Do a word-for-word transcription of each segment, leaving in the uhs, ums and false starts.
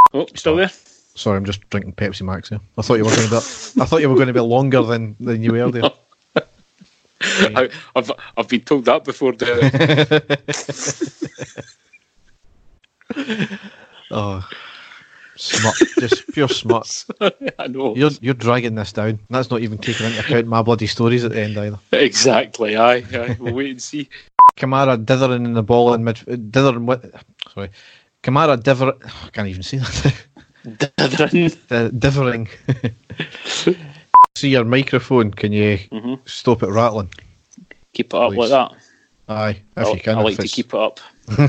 Oh, still there? Sorry, I'm just drinking Pepsi Max here. I thought you were going to be. I thought you were going to be longer than, than you were there. I, I've I've been told that before. Oh, smut! Just pure smut. I know. You're you're dragging this down. That's not even taking into account my bloody stories at the end either. Exactly. Aye. Aye. We'll wait and see. Kamara dithering in the ball in mid. Dithering with. Sorry. Kamara diver. Oh, I can't even say that. Dithering. Uh, dithering. See your microphone. Can you mm-hmm. stop it rattling? Keep it up Please. like that. Aye, if I'll, you can. I like to it's... keep it up.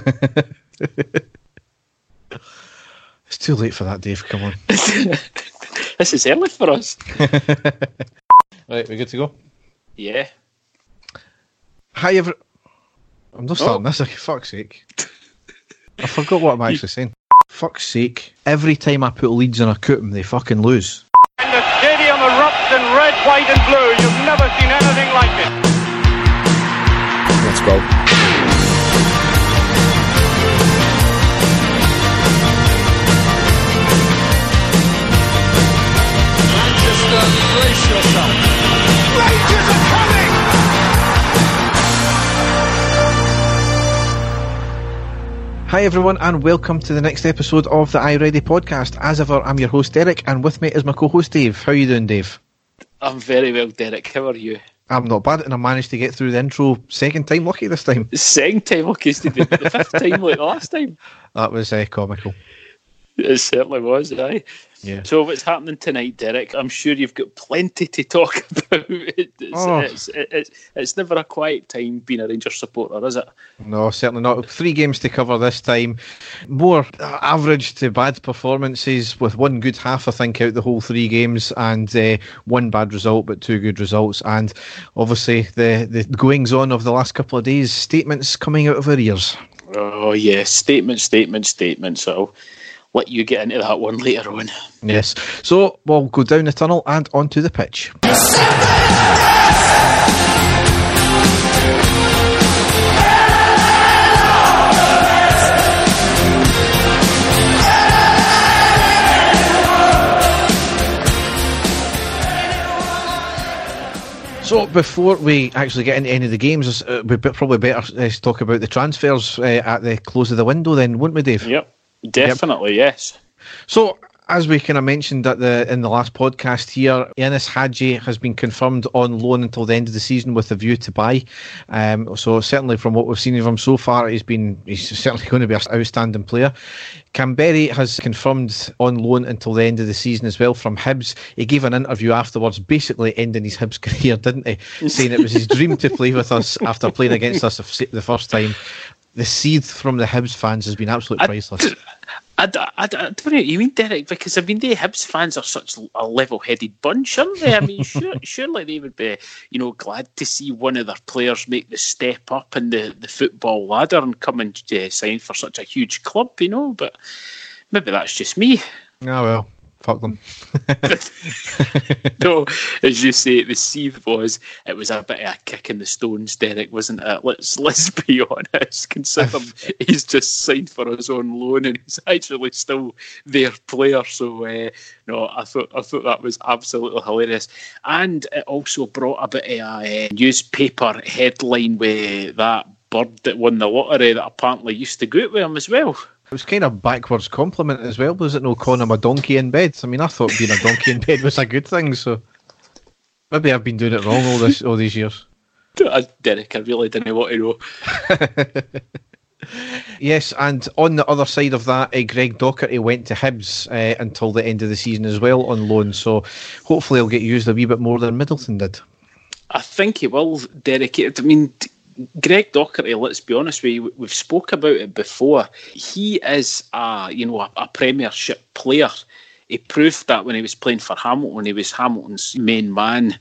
It's too late for that, Dave. Come on. This is early for us. Right, we good to go? Yeah. Hi, every. I'm not starting oh. this. For fuck's sake. I forgot what I'm actually saying. Fuck's sake. Every time I put Leeds in a Cootum, they fucking lose. And the stadium erupts in red, white and blue. You've never seen anything like it. Let's go. Manchester, brace yourself. Rangers are coming! Hi everyone and welcome to the next episode of the iReady podcast. As ever, I'm your host Derek and with me is my co-host Dave. How are you doing, Dave? I'm very well, Derek. How are you? I'm not bad and I managed to get through the intro second time lucky this time. The second time lucky, is the, the fifth time like the last time. That was uh, comical. It certainly was, aye. Yeah. So what's happening tonight, Derek? I'm sure you've got plenty to talk about. It's, oh. it's, it's, it's never a quiet time being a Rangers supporter, is it? No, certainly not. Three games to cover this time. More average to bad performances with one good half, I think, out the whole three games and uh, one bad result but two good results. And obviously the, the goings on of the last couple of days, statements coming out of our ears. Oh, yes. Statement, statement, statement. So let you get into that one later on. Yes. So we'll go down the tunnel and onto the pitch. So before we actually get into any of the games, uh, we'd probably better uh, talk about the transfers uh, at the close of the window then, wouldn't we, Dave? Yep. Definitely, yep. Yes. So, as we kind of mentioned at the in the last podcast here, Ianis Hagi has been confirmed on loan until the end of the season with a view to buy. Um, so certainly from what we've seen of him so far, he's been he's certainly going to be an outstanding player. Kamberi has confirmed on loan until the end of the season as well from Hibs. He gave an interview afterwards, basically ending his Hibs career, didn't he? Saying it was his dream to play with us after playing against us the first time. The seethe from the Hibs fans has been absolutely priceless. I, I, I, I don't know what you mean, Derek, because I mean the Hibs fans are such a level-headed bunch, aren't they? I mean, sure, surely they would be, you know, glad to see one of their players make the step up in the, the football ladder and come and uh, sign for such a huge club, you know. But maybe that's just me. Oh well. Fuck them. No, as you say, the seethe was, it was a bit of a kick in the stones, Derek, wasn't it? Let's let's be honest, considering he's just signed for his own loan and he's actually still their player. So uh, no, I thought I thought that was absolutely hilarious. And it also brought a bit of a uh, newspaper headline with that bird that won the lottery that apparently used to go out with him as well. It was kind of backwards compliment as well, was it? No, calling him a donkey in bed. I mean, I thought being a donkey in bed was a good thing, so maybe I've been doing it wrong all this all these years. Derek, I really didn't want to know. Yes, and on the other side of that, uh, Greg Docherty went to Hibs uh, until the end of the season as well on loan, so hopefully he'll get used a wee bit more than Middleton did. I think he will, Derek. I mean, Greg Docherty, let's be honest with you, we've spoke about it before. He is a, you know, a, a Premiership player. He proved that when he was playing for Hamilton. He was Hamilton's main man.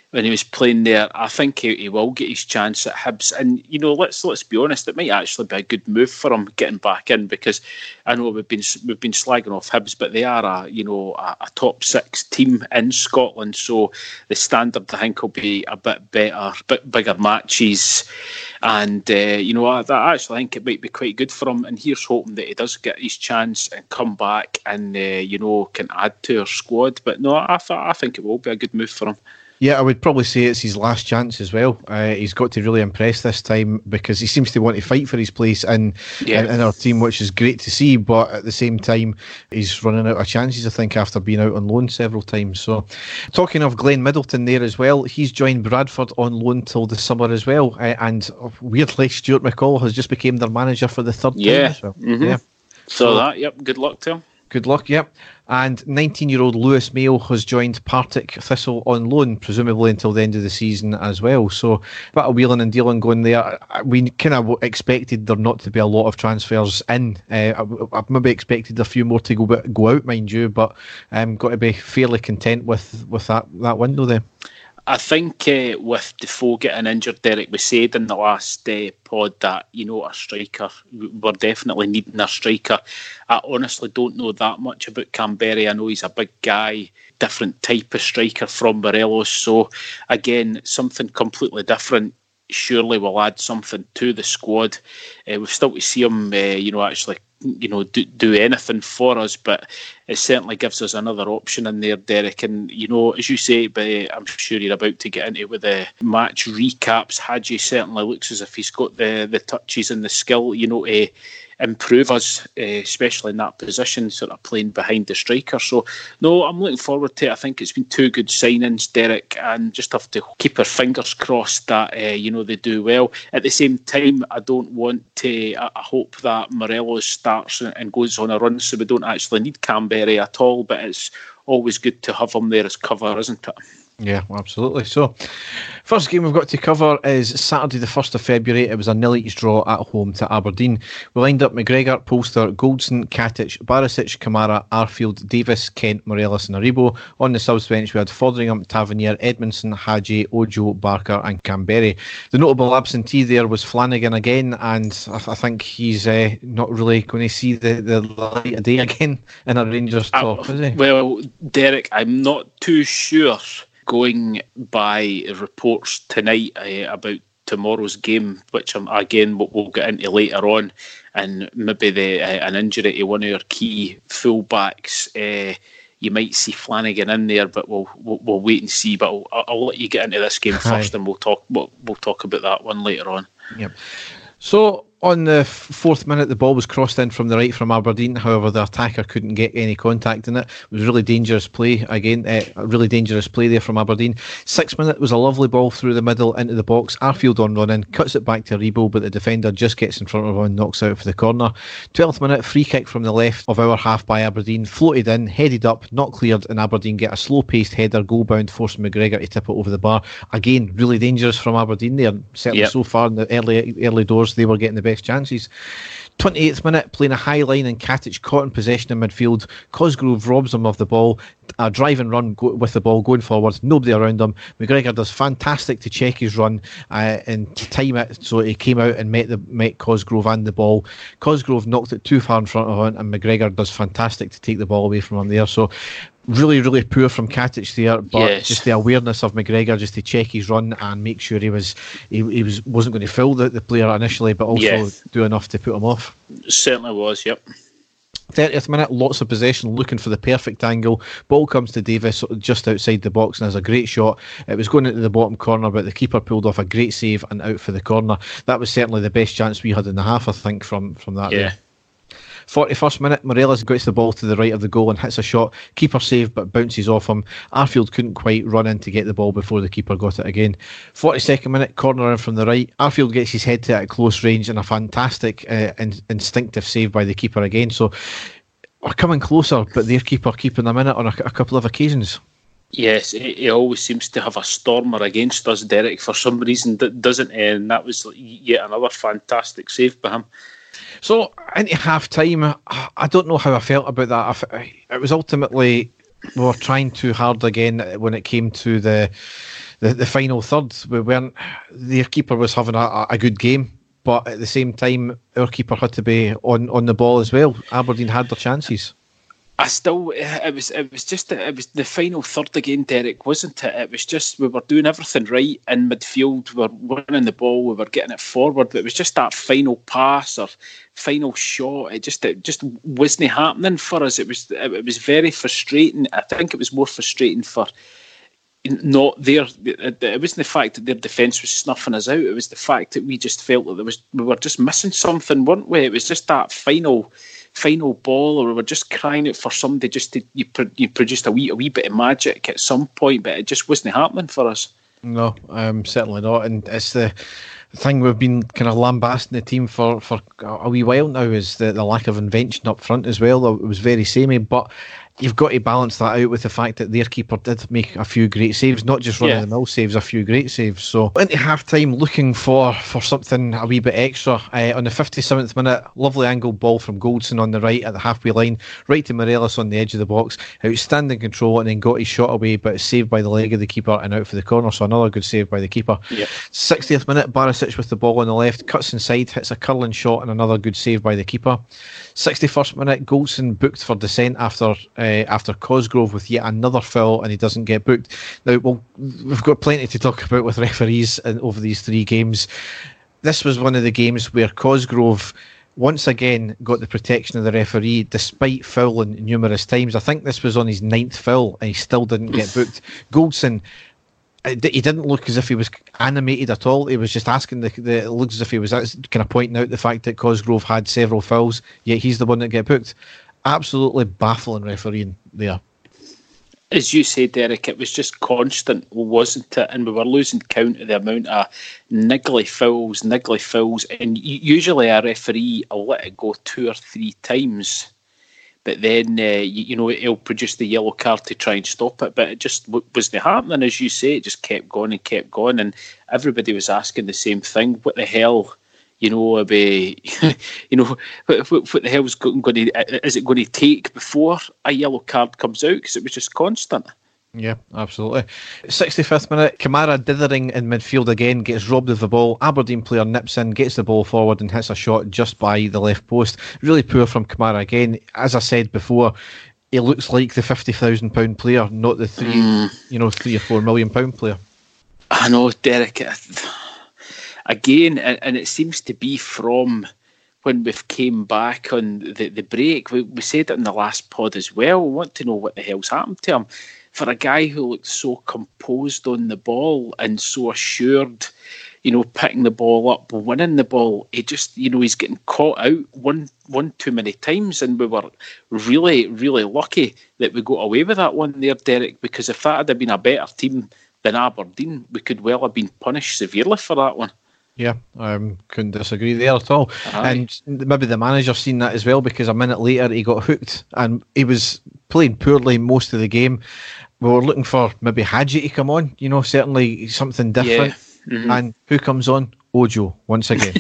when he was playing there. I think he, he will get his chance at Hibs, and you know, let's let's be honest, it might actually be a good move for him getting back in, because I know we've been we've been slagging off Hibs, but they are a you know a, a top six team in Scotland, so the standard I think will be a bit better, bit bigger matches, and uh, you know I, I actually think it might be quite good for him, and here's hoping that he does get his chance and come back and uh, you know can add to our squad. But no, I th- I think it will be a good move for him. Yeah, I would probably say it's his last chance as well. Uh, he's got to really impress this time, because he seems to want to fight for his place in, yeah. in, in our team, which is great to see. But at the same time, he's running out of chances, I think, after being out on loan several times. So, talking of Glenn Middleton there as well, he's joined Bradford on loan till the summer as well. Uh, and weirdly, Stuart McCall has just become their manager for the third yeah. time as well. Mm-hmm. Yeah, so that, yep, good luck to him. Good luck, yep. And nineteen-year-old Lewis Mayo has joined Partick Thistle on loan, presumably until the end of the season as well. So, a bit of wheeling and dealing going there. We kind of expected there not to be a lot of transfers in. Uh, I've maybe expected a few more to go go out, mind you, but I'm um, got to be fairly content with, with that, that window there. I think uh, with Defoe getting injured, Derek, we said in the last uh, pod that, you know, a striker, we're definitely needing a striker. I honestly don't know that much about Canberra. I know he's a big guy, different type of striker from Morelos. So, again, something completely different. Surely will add something to the squad. Uh, we've still to see him, uh, you know, actually, you know, do, do anything for us, but it certainly gives us another option in there, Derek. And, you know, as you say, but I'm sure you're about to get into with the match recaps, Hadji certainly looks as if he's got the, the touches and the skill, you know, to improve us, uh, especially in that position, sort of playing behind the striker. So, no, I'm looking forward to it. I think it's been two good signings, Derek, and just have to keep our fingers crossed that, uh, you know, they do well. At the same time, I don't want to, I, I hope that Morelos starts and goes on a run, so we don't actually need Canberra at all, but it's always good to have him there as cover, isn't it? Yeah, absolutely. So, first game we've got to cover is Saturday the first of February. It was a nil each draw at home to Aberdeen. We lined up McGregor, Polster, Goldson, Katic, Barisic, Kamara, Arfield, Davis, Kent, Morelos and Aribo. On the subs bench we had Foderingham, Tavernier, Edmondson, Hadji, Ojo, Barker and Canberra. The notable absentee there was Flanagan again, and I, I think he's uh, not really going to see the, the light of day again in a Rangers top, uh, is he? Well, Derek, I'm not too sure, going by reports tonight uh, about tomorrow's game, which um, again we'll get into later on, and maybe the uh, an injury to one of our key fullbacks. Uh, you might see Flanagan in there, but we'll we'll, we'll wait and see. But I'll, I'll let you get into this game first, Aye. and we'll talk we'll, we'll talk about that one later on. Yep. So, on the fourth minute, the ball was crossed in from the right from Aberdeen. However, the attacker couldn't get any contact in it. It was really dangerous play again. Uh, a really dangerous play there from Aberdeen. Sixth minute was a lovely ball through the middle into the box. Arfield on run in, cuts it back to Aribo, but the defender just gets in front of him and knocks out for the corner. twelfth minute, free kick from the left of our half by Aberdeen, floated in, headed up, not cleared, and Aberdeen get a slow-paced header, goal bound, forcing McGregor to tip it over the bar. Again, really dangerous from Aberdeen there. Certainly yep. so far in the early early doors, they were getting the best chances. twenty-eighth minute, playing a high line, and Katic caught in possession in midfield. Cosgrove robs him of the ball. A drive and run go- with the ball going forward. Nobody around him. McGregor does fantastic to check his run uh, and to time it so he came out and met the met Cosgrove and the ball. Cosgrove knocked it too far in front of him, and McGregor does fantastic to take the ball away from him there. So really, really poor from Katic there, but yes. just the awareness of McGregor just to check his run and make sure he was he, he was wasn't going to foul the, the player initially, but also yes. do enough to put him off. Certainly was, yep. thirtieth minute, lots of possession, looking for the perfect angle. Ball comes to Davis just outside the box and has a great shot. It was going into the bottom corner, but the keeper pulled off a great save and out for the corner. That was certainly the best chance we had in the half, I think, from, from that. Yeah. Day. forty-first minute, Morelos gets the ball to the right of the goal and hits a shot. Keeper saved but bounces off him. Arfield couldn't quite run in to get the ball before the keeper got it again. forty-second minute, corner in from the right. Arfield gets his head to it at close range and a fantastic uh, in- instinctive save by the keeper again. So we're coming closer, but their keeper keeping them in it on a, a couple of occasions. Yes, he, he always seems to have a stormer against us, Derek, for some reason, doesn't he? And that was yet another fantastic save by him. So, into half-time, I don't know how I felt about that. It was ultimately, we were trying too hard again when it came to the the, the final third, we weren't. Their keeper was having a, a good game, but at the same time, our keeper had to be on, on the ball as well. Aberdeen had their chances. I still, it was, it was just, it was the final third again, Derek, wasn't it? It was just, we were doing everything right in midfield, we were winning the ball, we were getting it forward, but it was just that final pass or final shot, it just, it just wasn't happening for us. It was, it was very frustrating. I think it was more frustrating for not their, it wasn't the fact that their defence was snuffing us out, it was the fact that we just felt that there was, we were just missing something, weren't we? It was just that final final ball, or we were just crying out for somebody just to you, you produced a wee a wee bit of magic at some point, but it just wasn't happening for us. No, um, certainly not. And it's the thing we've been kind of lambasting the team for, for a wee while now, is the, the lack of invention up front as well. It was very samey, but you've got to balance that out with the fact that their keeper did make a few great saves, not just run of the mill saves, a few great saves. So into half time, looking for, for something a wee bit extra. Uh, on the fifty-seventh minute, lovely angled ball from Goldson on the right at the halfway line, right to Morelos on the edge of the box. Outstanding control, and then got his shot away, but saved by the leg of the keeper and out for the corner. So another good save by the keeper. Yep. sixtieth minute, Barisic with the ball on the left, cuts inside, hits a curling shot, and another good save by the keeper. sixty-first minute, Goldson booked for dissent after uh, after Cosgrove with yet another foul, and he doesn't get booked. Now, well, we've got plenty to talk about with referees in, over these three games. This was one of the games where Cosgrove once again got the protection of the referee despite fouling numerous times. I think this was on his ninth foul and he still didn't get booked. Goldson, he didn't look as if he was animated at all. He was just asking the, the it looks as if he was kind of pointing out the fact that Cosgrove had several fouls, yet he's the one that get booked. Absolutely baffling refereeing there. As you say, Derek, it was just constant, wasn't it? And we were losing count of the amount of niggly fouls, niggly fouls, and usually a referee will let it go two or three times, but then uh, you, you know he'll produce the yellow card to try and stop it. But it just wasn't happening, as you say. It just kept going and kept going, and everybody was asking the same thing: what the hell? You know, be, you know, what, what the hell is going to is it going to take before a yellow card comes out? Because it was just constant. Yeah, absolutely. sixty-fifth minute, Kamara dithering in midfield again, gets robbed of the ball. Aberdeen player nips in, gets the ball forward and hits a shot just by the left post. Really poor from Kamara again. As I said before, he looks like the fifty thousand pound player, not the three, mm. you know, three or four million pound player. I know, Derek. Again, and it seems to be from when we've came back on the, the break. We, we said it in the last pod as well. We want to know what the hell's happened to him. For a guy who looked so composed on the ball and so assured, you know, picking the ball up, winning the ball, he just, you know, he's getting caught out one one too many times, and we were really, really lucky that we got away with that one there, Derek, because if that had been a better team than Aberdeen, we could well have been punished severely for that one. Yeah, I um, couldn't disagree there at all. Aye. And maybe the manager seen that as well, because a minute later he got hooked and he was playing poorly most of the game. We were looking for maybe Hadji to come on, you know, certainly something different. Yeah. Mm-hmm. And who comes on? Ojo, once again.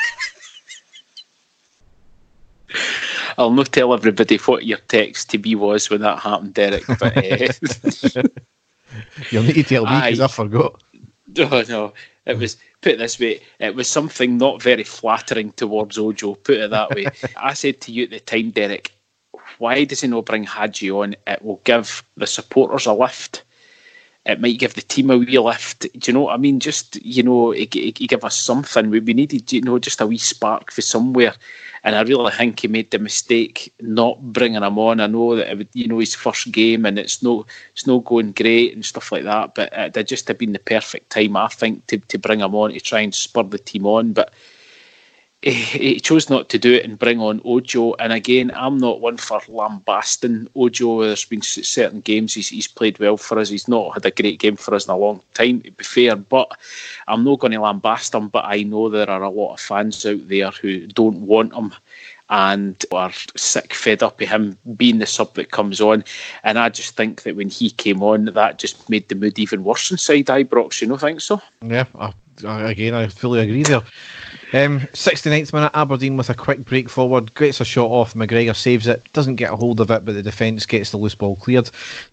I'll not tell everybody what your text to be was when that happened, Derek. But uh... you'll need to tell me because I forgot. Oh no, it was, put it this way, it was something not very flattering towards Ojo, put it that way. I said to you at the time, Derek, why does he not bring Hadji on? It will give the supporters a lift. It might give the team a wee lift. Do you know what I mean? Just, you know, he, he, he give us something. We, we needed, you know, just a wee spark for somewhere. And I really think he made the mistake not bringing him on. I know that it would, you know, his first game and it's no, it's no going great and stuff like that. But it would just have been the perfect time, I think, to, to bring him on to try and spur the team on. But he, he chose not to do it and bring on Ojo. And again, I'm not one for lambasting Ojo. There's been certain games he's, he's played well for us. He's not had a great game for us in a long time, to be fair. But I'm not going to lambast him. But I know there are a lot of fans out there who don't want him and are sick, fed up of him being the sub that comes on. And I just think that when he came on, that just made the mood even worse inside Ibrox. You don't think so? Yeah, I, I, again, I fully agree there. Um, sixty-ninth minute, Aberdeen with a quick break forward, gets a shot off, McGregor saves it, doesn't get a hold of it, but the defence gets the loose ball cleared.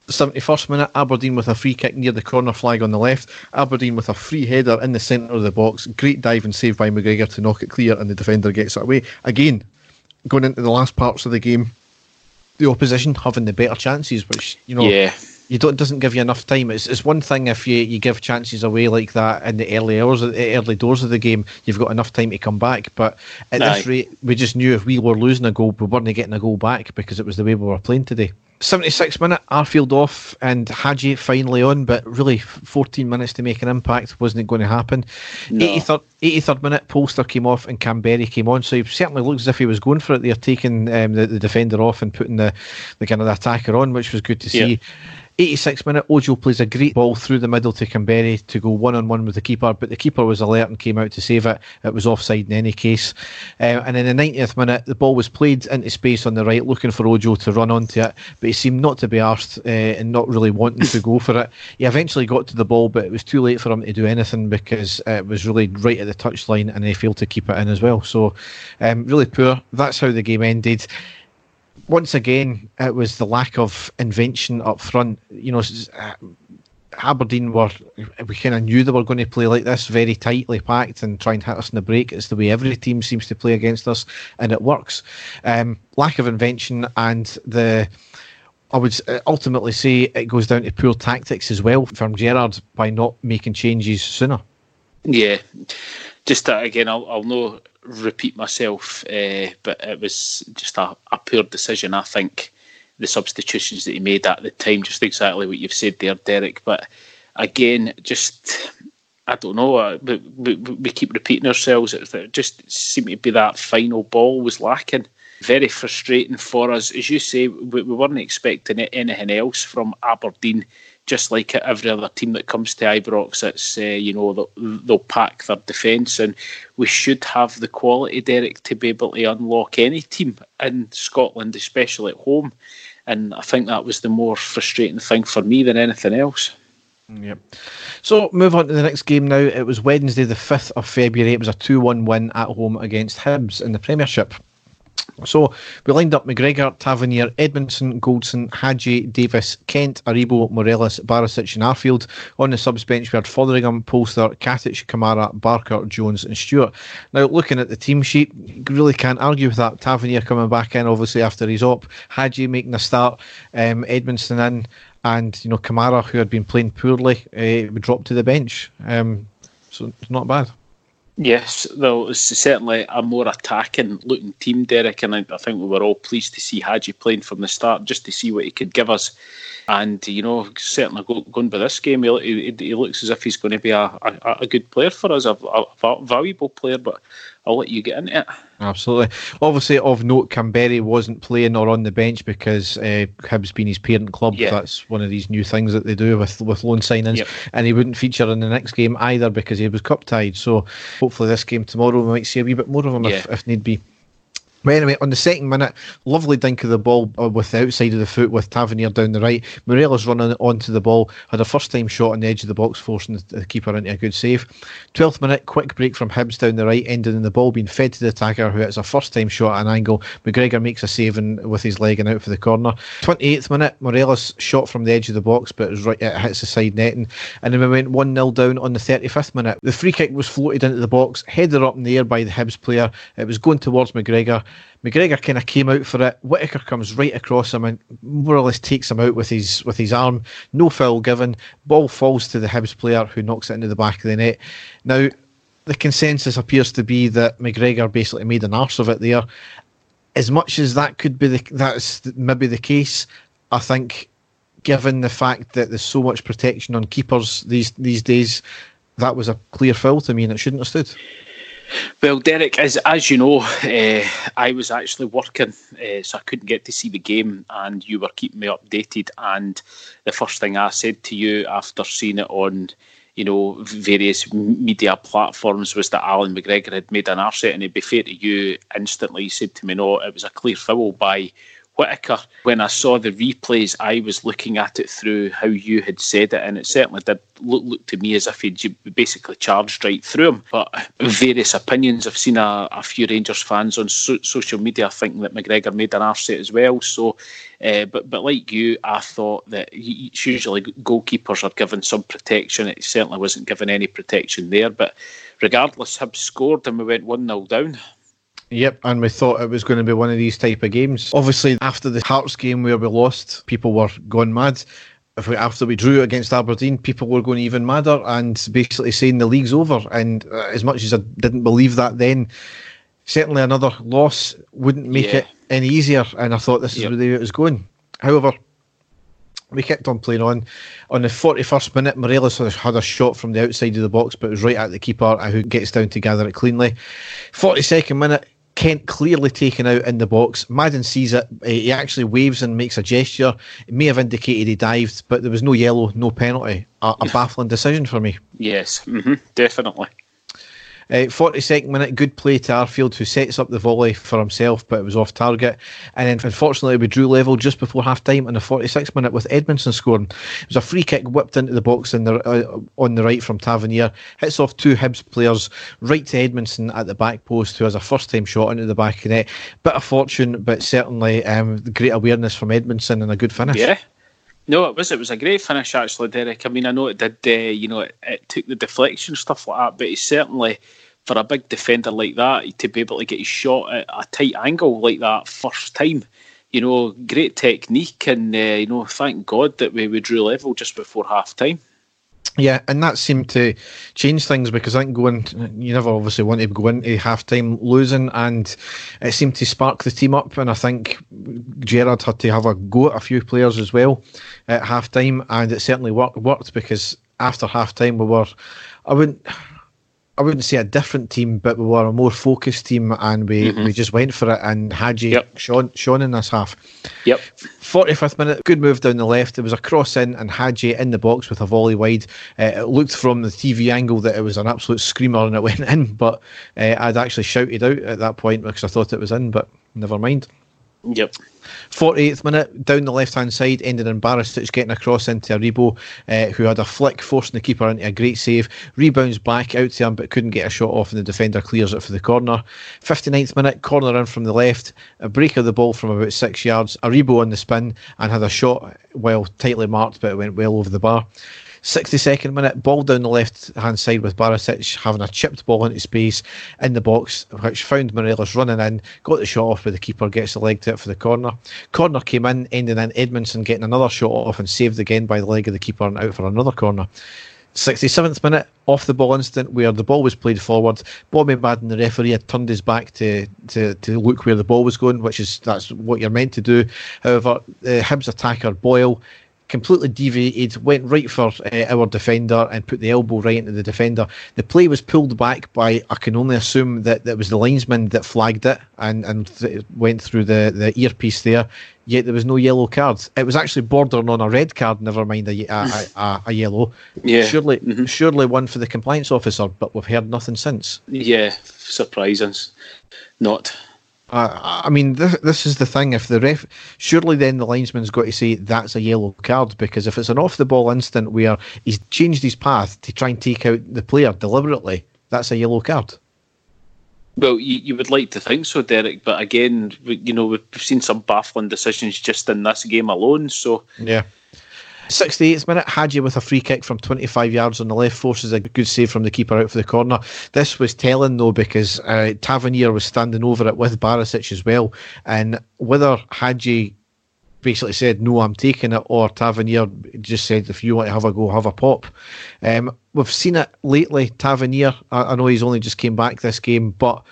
seventy-first minute, Aberdeen with a free kick near the corner flag on the left. Aberdeen with a free header in the centre of the box. Great dive and save by McGregor to knock it clear, and the defender gets it away. Again, going into the last parts of the game, the opposition having the better chances, which, you know, yeah. you don't doesn't give you enough time. It's it's one thing if you, you give chances away like that in the early hours, the early doors of the game, you've got enough time to come back. But at Aye. this rate, we just knew if we were losing a goal, we weren't getting a goal back because it was the way we were playing today. seventy-sixth minute, Arfield off and Hadji finally on, but really fourteen minutes to make an impact wasn't going to happen. No. eighty-third, eighty-third minute, Polster came off and Canberry came on, so he certainly looks as if he was going for it. They're taking um, the, the defender off and putting the, the kind of the attacker on, which was good to see. Yeah. eighty-sixth minute, Ojo plays a great ball through the middle to Canberry to go one-on-one with the keeper, but the keeper was alert and came out to save it. It was offside in any case. Um, and in the ninetieth minute, the ball was played into space on the right, looking for Ojo to run onto it, but he seemed not to be arsed uh, and not really wanting to go for it. He eventually got to the ball, but it was too late for him to do anything because it was really right at the touchline and he failed to keep it in as well. So um, really poor. That's how the game ended. Once again, it was the lack of invention up front. You know, uh, Aberdeen were, we kind of knew they were going to play like this, very tightly packed and try and hit us in the break. It's the way every team seems to play against us, and it works. Um, lack of invention, and the I would ultimately say it goes down to poor tactics as well from Gerrard by not making changes sooner. Yeah, just uh, again, I'll, I'll know. repeat myself, uh, but it was just a, a poor decision. I think the substitutions that he made at the time, just exactly what you've said there, Derek. But again, just I don't know. Uh, we, we, we keep repeating ourselves. It just seemed to be that final ball was lacking. Very frustrating for us, as you say. We, we weren't expecting anything else from Aberdeen. Just like every other team that comes to Ibrox, it's, uh, you know, they'll, they'll pack their defence, and we should have the quality, Derek, to be able to unlock any team in Scotland, especially at home. And I think that was the more frustrating thing for me than anything else. Yep. So move on to the next game now. It was Wednesday the fifth of February. It was a two one win at home against Hibs in the Premiership. So we lined up McGregor, Tavernier, Edmondson, Goldson, Hadji, Davis, Kent, Aribo, Morelos, Barisic and Arfield. On the subs bench we had Fotheringham, Polster, Katic, Kamara, Barker, Jones and Stewart. Now looking at the team sheet, you really can't argue with that. Tavernier coming back in obviously after his op, Hadji making a start, um, Edmondson in, and you know Kamara, who had been playing poorly, uh, would drop to the bench. Um, so it's not bad. Yes, though it's certainly a more attacking looking team, Derek, and I, I think we were all pleased to see Hadji playing from the start, just to see what he could give us. And you know, certainly go, going by this game, he, he, he looks as if he's going to be a, a, a good player for us, a, a valuable player. But I'll let you get into it. Absolutely. Obviously, of note, Canberry wasn't playing or on the bench because uh, Hibs being his parent club. Yeah. That's one of these new things that they do with, with loan signings. Yep. And he wouldn't feature in the next game either because he was cup tied. So hopefully this game tomorrow we might see a wee bit more of him yeah. if, if need be. But anyway, on the second minute, lovely dink of the ball with the outside of the foot with Tavernier down the right. Morelos running onto the ball, had a first time shot on the edge of the box, forcing the keeper into a good save. twelfth minute, quick break from Hibs down the right, ending in the ball being fed to the attacker, who hits a first time shot at an angle. McGregor makes a save and, with his leg and out for the corner. twenty-eighth minute, Morelos shot from the edge of the box, but it, was right, it hits the side netting. And then we went one nil down on the thirty-fifth minute. The free kick was floated into the box, headed up in the air by the Hibs player. It was going towards McGregor. McGregor kind of came out for it. Whittaker comes right across him and more or less takes him out with his with his arm. No foul given. Ball falls to the Hibs player, who knocks it into the back of the net. Now, the consensus appears to be that McGregor basically made an arse of it there. As much as that could be the, that's maybe the case, I think, given the fact that there's so much protection on keepers these these days, that was a clear foul to me and it shouldn't have stood. Well, Derek, as as you know, uh, I was actually working, uh, so I couldn't get to see the game, and you were keeping me updated. And the first thing I said to you after seeing it on, you know, various media platforms was that Alan McGregor had made an arse, and to be fair to you, instantly you said to me, no, it was a clear foul by Whittaker. When I saw the replays, I was looking at it through how you had said it, and it certainly did look, look to me as if he'd basically charged right through him. But various opinions, I've seen a, a few Rangers fans on so, social media thinking that McGregor made an arse it as well. So, uh, but but like you, I thought that it's usually goalkeepers are given some protection. It certainly wasn't given any protection there. But regardless, Hibs scored and we went one nil down. Yep, and we thought it was going to be one of these type of games. Obviously, after the Hearts game where we lost, people were going mad. If we, after we drew against Aberdeen, people were going even madder and basically saying the league's over. And uh, as much as I didn't believe that then, certainly another loss wouldn't make yeah. it any easier. And I thought this is yep. the way it was going. However, we kept on playing on. On the forty-first minute, Morelos had a shot from the outside of the box, but it was right at the keeper, who gets down to gather it cleanly. forty-second minute, Kent clearly taken out in the box. Madden sees it. He actually waves and makes a gesture. It may have indicated he dived, but there was no yellow, no penalty. A, a baffling decision for me. Yes, mm-hmm, definitely. Uh, forty-second minute, good play to Arfield, who sets up the volley for himself, but it was off target. And then, unfortunately, we drew level just before half time in the forty-sixth minute with Edmondson scoring. It was a free kick whipped into the box in the, uh, on the right from Tavernier. Hits off two Hibs players right to Edmondson at the back post, who has a first time shot into the back of the net. Bit of fortune, but certainly um, great awareness from Edmondson and a good finish. Yeah. No, it was it was a great finish actually, Derek. I mean, I know it did, uh, you know, it, it took the deflection, stuff like that, but he certainly, for a big defender like that, to be able to get his shot at a tight angle like that first time, you know, great technique, and uh, you know, thank God that we, we drew level just before half time. Yeah, and that seemed to change things, because I think going, you never obviously want to go into half time losing, and it seemed to spark the team up. And I think Gerrard had to have a go at a few players as well at half time, and it certainly worked, worked because after half time we were, I wouldn't. I wouldn't say a different team, but we were a more focused team, and we, mm-hmm. we just went for it, and Hadji yep. shone, shone in this half. Yep. forty-fifth minute, good move down the left. It was a cross in, and Hadji in the box with a volley wide. Uh, it looked from the T V angle that it was an absolute screamer and it went in, but uh, I'd actually shouted out at that point because I thought it was in, but never mind. Yep. forty-eighth minute, down the left-hand side, ended in Barisic getting a cross into Aribo, uh, who had a flick, forcing the keeper into a great save. Rebounds back out to him, but couldn't get a shot off, and the defender clears it for the corner. fifty-ninth minute, corner in from the left, a break of the ball from about six yards. Aribo on the spin and had a shot, well, tightly marked, but it went well over the bar. sixty-second minute, ball down the left-hand side with Barisic having a chipped ball into space in the box, which found Morelos running in, got the shot off, but the keeper gets the leg to it for the corner. Corner came in, ending in Edmondson getting another shot off and saved again by the leg of the keeper and out for another corner. sixty-seventh minute, off the ball incident where the ball was played forward. Bobby Madden, the referee, had turned his back to, to, to look where the ball was going, which is that's what you're meant to do. However, the Hibs attacker Boyle completely deviated, went right for uh, our defender and put the elbow right into the defender. The play was pulled back by, I can only assume that that was the linesman that flagged it and, and th- went through the, the earpiece there, yet there was no yellow card. It was actually bordering on a red card, never mind a, a, a, a yellow. Yeah. Surely, mm-hmm. surely one for the compliance officer, but we've heard nothing since. Yeah, surprising. Not. Uh, I mean, this, this is the thing. If the ref, surely then the linesman's got to say that's a yellow card, because if it's an off-the-ball incident where he's changed his path to try and take out the player deliberately, that's a yellow card. Well, you, you would like to think so, Derek, but again, we, you know, we've seen some baffling decisions just in this game alone. So yeah. sixty-eighth minute, Hadji with a free kick from twenty-five yards on the left forces a good save from the keeper out for the corner. This was telling though, because uh, Tavernier was standing over it with Barisic as well, and whether Hadji basically said no, I'm taking it, or Tavernier just said if you want to have a go, have a pop. Um, we've seen it lately. Tavernier, I, I know he's only just came back this game, but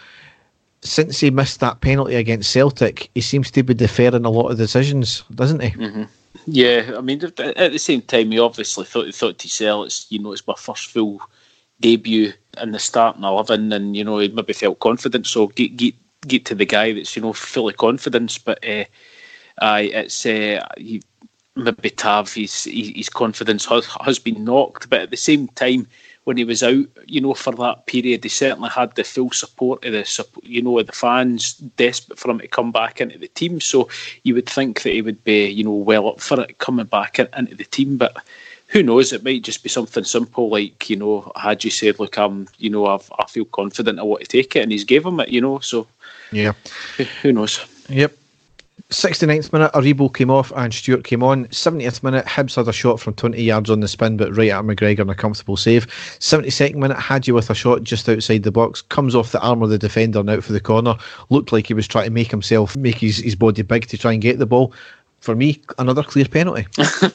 since he missed that penalty against Celtic, he seems to be deferring a lot of decisions, doesn't he? Mm-hmm. Yeah, I mean, at the same time, he obviously thought he thought to sell. It's, you know, it's my first full debut in the starting eleven, and you know, he maybe felt confident. So get get get to the guy that's, you know, fully confident. But uh, uh, it's uh, he, maybe Tav, his his confidence has, has been knocked. But at the same time, when he was out, you know, for that period, he certainly had the full support of the, you know, of the fans, desperate for him to come back into the team. So you would think that he would be, you know, well up for it coming back in, into the team. But who knows? It might just be something simple like, you know, Hadji said, look, I'm, you know, I've, I feel confident I want to take it, and he's gave him it, you know. So yeah, who, who knows? Yep. sixty-ninth minute, Aribo came off and Stewart came on. seventieth minute, Hibs had a shot from twenty yards on the spin, but right at McGregor and a comfortable save. seventy-second minute, Hadji with a shot just outside the box, comes off the arm of the defender and out for the corner. Looked like he was trying to make himself, make his, his body big to try and get the ball. For me, another clear penalty.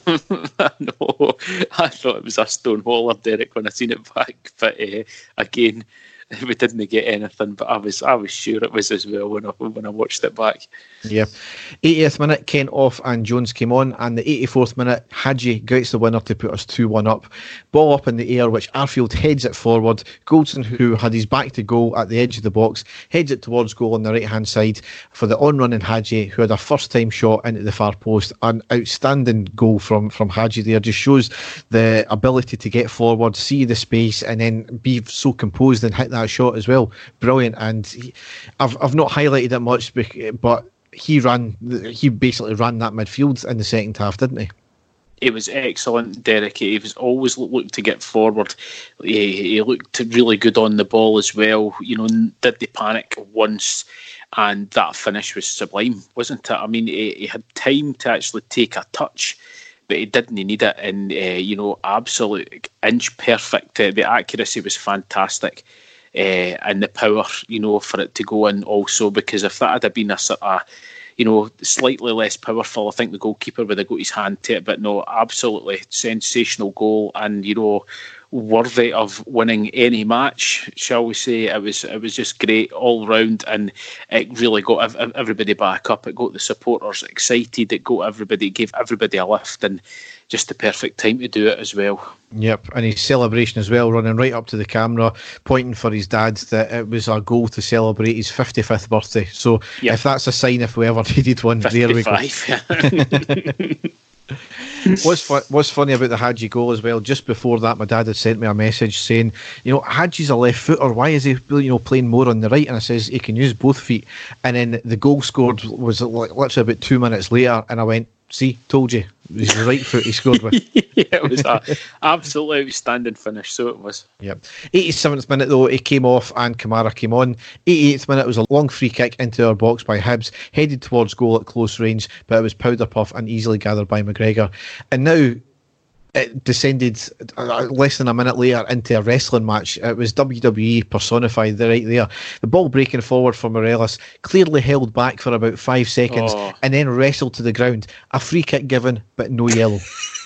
No, I thought it was a stonewaller, Derek, when I seen it back. But uh, again, we didn't get anything, but I was I was sure it was as well when I when I watched it back. Yeah. eightieth minute, Kent off and Jones came on, and the eighty-fourth minute, Hadji gets the winner to put us two one up. Ball up in the air, which Arfield heads it forward. Goldson, who had his back to goal at the edge of the box, heads it towards goal on the right hand side for the on-running Hadji, who had a first time shot into the far post. An outstanding goal from, from Hadji there. Just shows the ability to get forward, see the space, and then be so composed and hit that shot as well. Brilliant. And he, I've I've not highlighted it much, but he ran he basically ran that midfield in the second half, didn't he? It was excellent, Derek. He was always looked to get forward. He, he looked really good on the ball as well. You know, did the panic once, and that finish was sublime, wasn't it? I mean, he, he had time to actually take a touch, but he didn't need it. And uh, you know, absolute inch perfect. Uh, the accuracy was fantastic. Uh, and the power, you know, for it to go in also, because if that had been a sort of, you know, slightly less powerful, I think the goalkeeper would have got his hand to it. But no, absolutely sensational goal, and you know, worthy of winning any match, shall we say. It was it was just great all round, and it really got everybody back up. It got the supporters excited. It got everybody, gave everybody a lift, and just the perfect time to do it as well. Yep, and his celebration as well, running right up to the camera, pointing for his dad that it was our goal to celebrate his fifty-fifth birthday. So yep. If that's a sign, if we ever needed one, there we go. What's, fu- what's funny about the Hadji goal as well, just before that my dad had sent me a message saying, you know, Hadji's a left footer, why is he, you know, playing more on the right? And I says he can use both feet. And then the goal scored was literally about two minutes later, and I went, see, told you, it was the right foot he scored with. Yeah, it was an absolutely outstanding finish, so it was. Yep. eighty-seventh minute though, he came off and Kamara came on. eighty-eighth minute was a long free kick into our box by Hibs, headed towards goal at close range, but it was powder puff and easily gathered by McGregor. And now it descended less than a minute later into a wrestling match. It was W W E personified right there. The ball breaking forward for Morelos, clearly held back for about five seconds, oh. and then wrestled to the ground. A free kick given, but no yellow.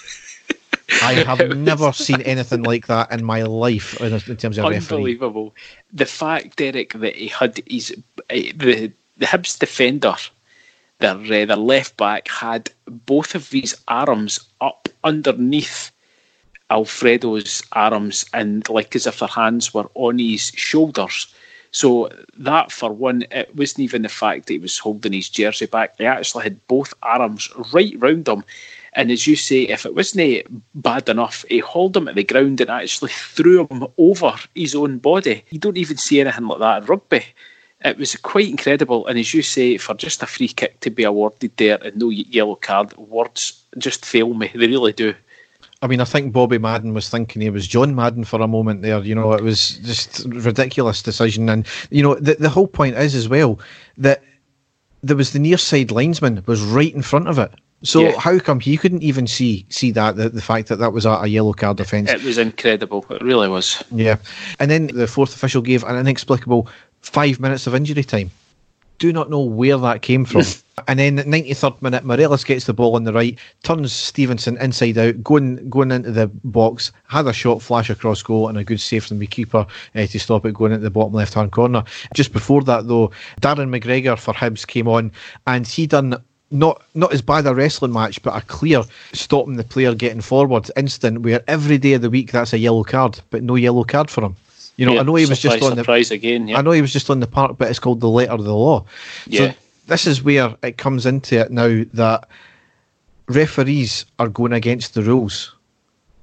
I have never seen anything like that in my life in, in terms of referee. Unbelievable. The fact, Derek, that he had his uh, the the Hibs defender, their uh, their left back, had both of his arms up underneath Alfredo's arms, and like as if their hands were on his shoulders. So that, for one, it wasn't even the fact that he was holding his jersey back. He actually had both arms right round him. And as you say, if it wasn't bad enough, he hauled him at the ground and actually threw him over his own body. You don't even see anything like that in rugby. It was quite incredible. And as you say, for just a free kick to be awarded there and no yellow card, words just fail me. They really do. I mean, I think Bobby Madden was thinking he was John Madden for a moment there. You know, it was just a ridiculous decision. And, you know, the, the whole point is as well that there was the near side linesman was right in front of it. So yeah. How come he couldn't even see see that, the, the fact that that was a, a yellow card offence? It was incredible. It really was. Yeah. And then the fourth official gave an inexplicable five minutes of injury time. Do not know where that came from. And then ninety-third minute, Morelos gets the ball on the right, turns Stevenson inside out, going going into the box, had a shot flash across goal and a good save from the keeper uh, to stop it going into the bottom left-hand corner. Just before that though, Darren McGregor for Hibs came on, and he done not not as bad a wrestling match, but a clear stopping the player getting forward instant, where every day of the week that's a yellow card, but no yellow card for him. You know, yeah, I know he was surprise, just on surprise the again. Yeah. I know he was just on the park, but it's called the letter of the law. Yeah. So this is where it comes into it now, that referees are going against the rules.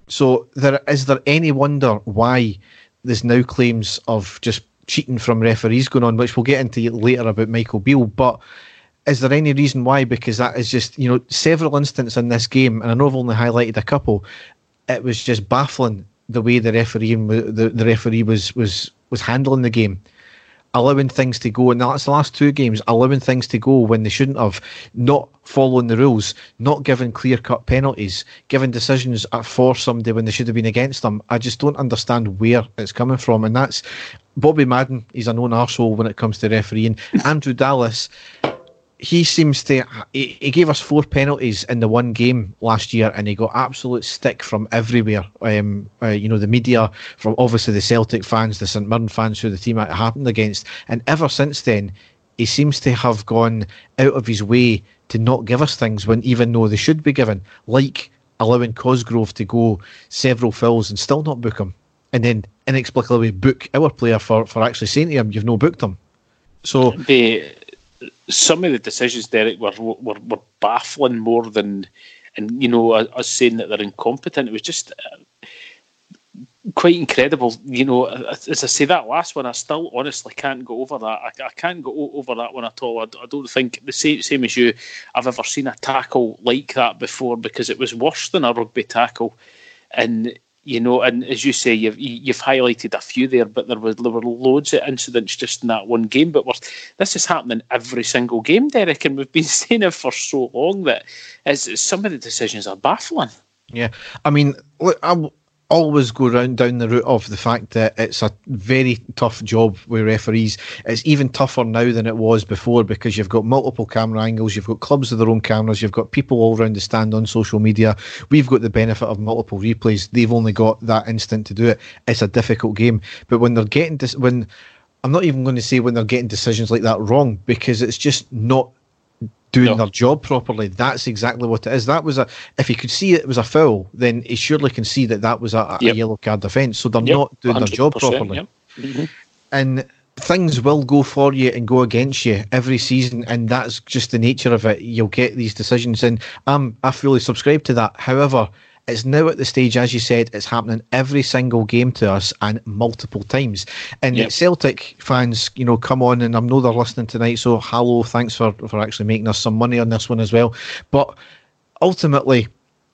So there is there any wonder why there's now claims of just cheating from referees going on, which we'll get into later about Michael Beale, but is there any reason why? Because that is just, you know, several instances in this game, and I know I've only highlighted a couple, it was just baffling the way the referee the, the referee was, was, was handling the game. Allowing things to go, and that's the last two games, allowing things to go when they shouldn't have, not following the rules, not giving clear-cut penalties, giving decisions for somebody when they should have been against them. I just don't understand where it's coming from, and that's Bobby Madden. He's a known arsehole when it comes to refereeing. Andrew Dallas, he seems to, he, he gave us four penalties in the one game last year, and he got absolute stick from everywhere. Um, uh, you know, the media, from obviously the Celtic fans, the St Mirren fans who the team had happened against. And ever since then, he seems to have gone out of his way to not give us things when even though they should be given, like allowing Cosgrove to go several fills and still not book him. And then inexplicably book our player for, for actually saying to him, you've no booked him. So the some of the decisions, Derek, were, were were baffling more than, and you know, us saying that they're incompetent. It was just uh, quite incredible. You know, as I say, that last one, I still honestly can't go over that. I, I can't go over that one at all. I, I don't think the same same as you, I've ever seen a tackle like that before, because it was worse than a rugby tackle. And you know, and as you say, you've you've highlighted a few there, but there was there were loads of incidents just in that one game. But we're, this is happening every single game, Derek, and we've been saying it for so long that as some of the decisions are baffling. Yeah, I mean, look, I always go round down the route of the fact that it's a very tough job with referees. It's even tougher now than it was before, because you've got multiple camera angles, you've got clubs with their own cameras, you've got people all around the stand on social media. We've got the benefit of multiple replays. They've only got that instant to do it. It's a difficult game. But when they're getting this, when I'm not even going to say when they're getting decisions like that wrong, because it's just not doing no. their job properly. That's exactly what it is. That was a, if he could see it was a foul, then he surely can see that that was a, yep. a yellow card offence. So they're yep. not doing their job properly. Yep. Mm-hmm. And things will go for you and go against you every season, and that's just the nature of it. You'll get these decisions, and um, I fully subscribe to that. However, it's now at the stage, as you said, it's happening every single game to us and multiple times. And yep. Celtic fans, you know, come on, and I know they're listening tonight, so hello, thanks for, for actually making us some money on this one as well. But ultimately,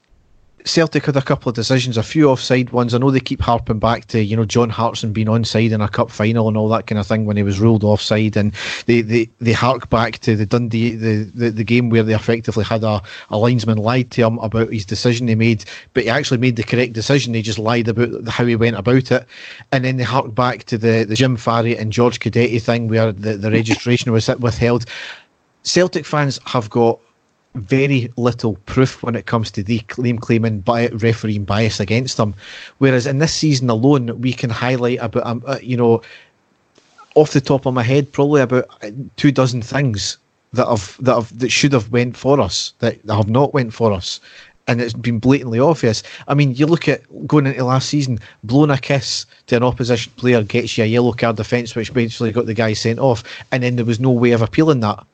Celtic had a couple of decisions, a few offside ones. I know they keep harping back to, you know, John Hartson being onside in a cup final and all that kind of thing when he was ruled offside, and they, they, they hark back to the Dundee the, the, the game where they effectively had a, a linesman lied to him about his decision he made, but he actually made the correct decision. He just lied about how he went about it. And then they hark back to the, the Jim Farry and George Cadetti thing where the, the registration was withheld. Celtic fans have got very little proof when it comes to the claim claiming by refereeing bias against them, whereas in this season alone we can highlight about um, uh, you know, off the top of my head, probably about two dozen things that have that have that should have went for us that have not went for us, and it's been blatantly obvious. I mean, you look at going into last season, blowing a kiss to an opposition player gets you a yellow card offence, which basically got the guy sent off, and then there was no way of appealing that.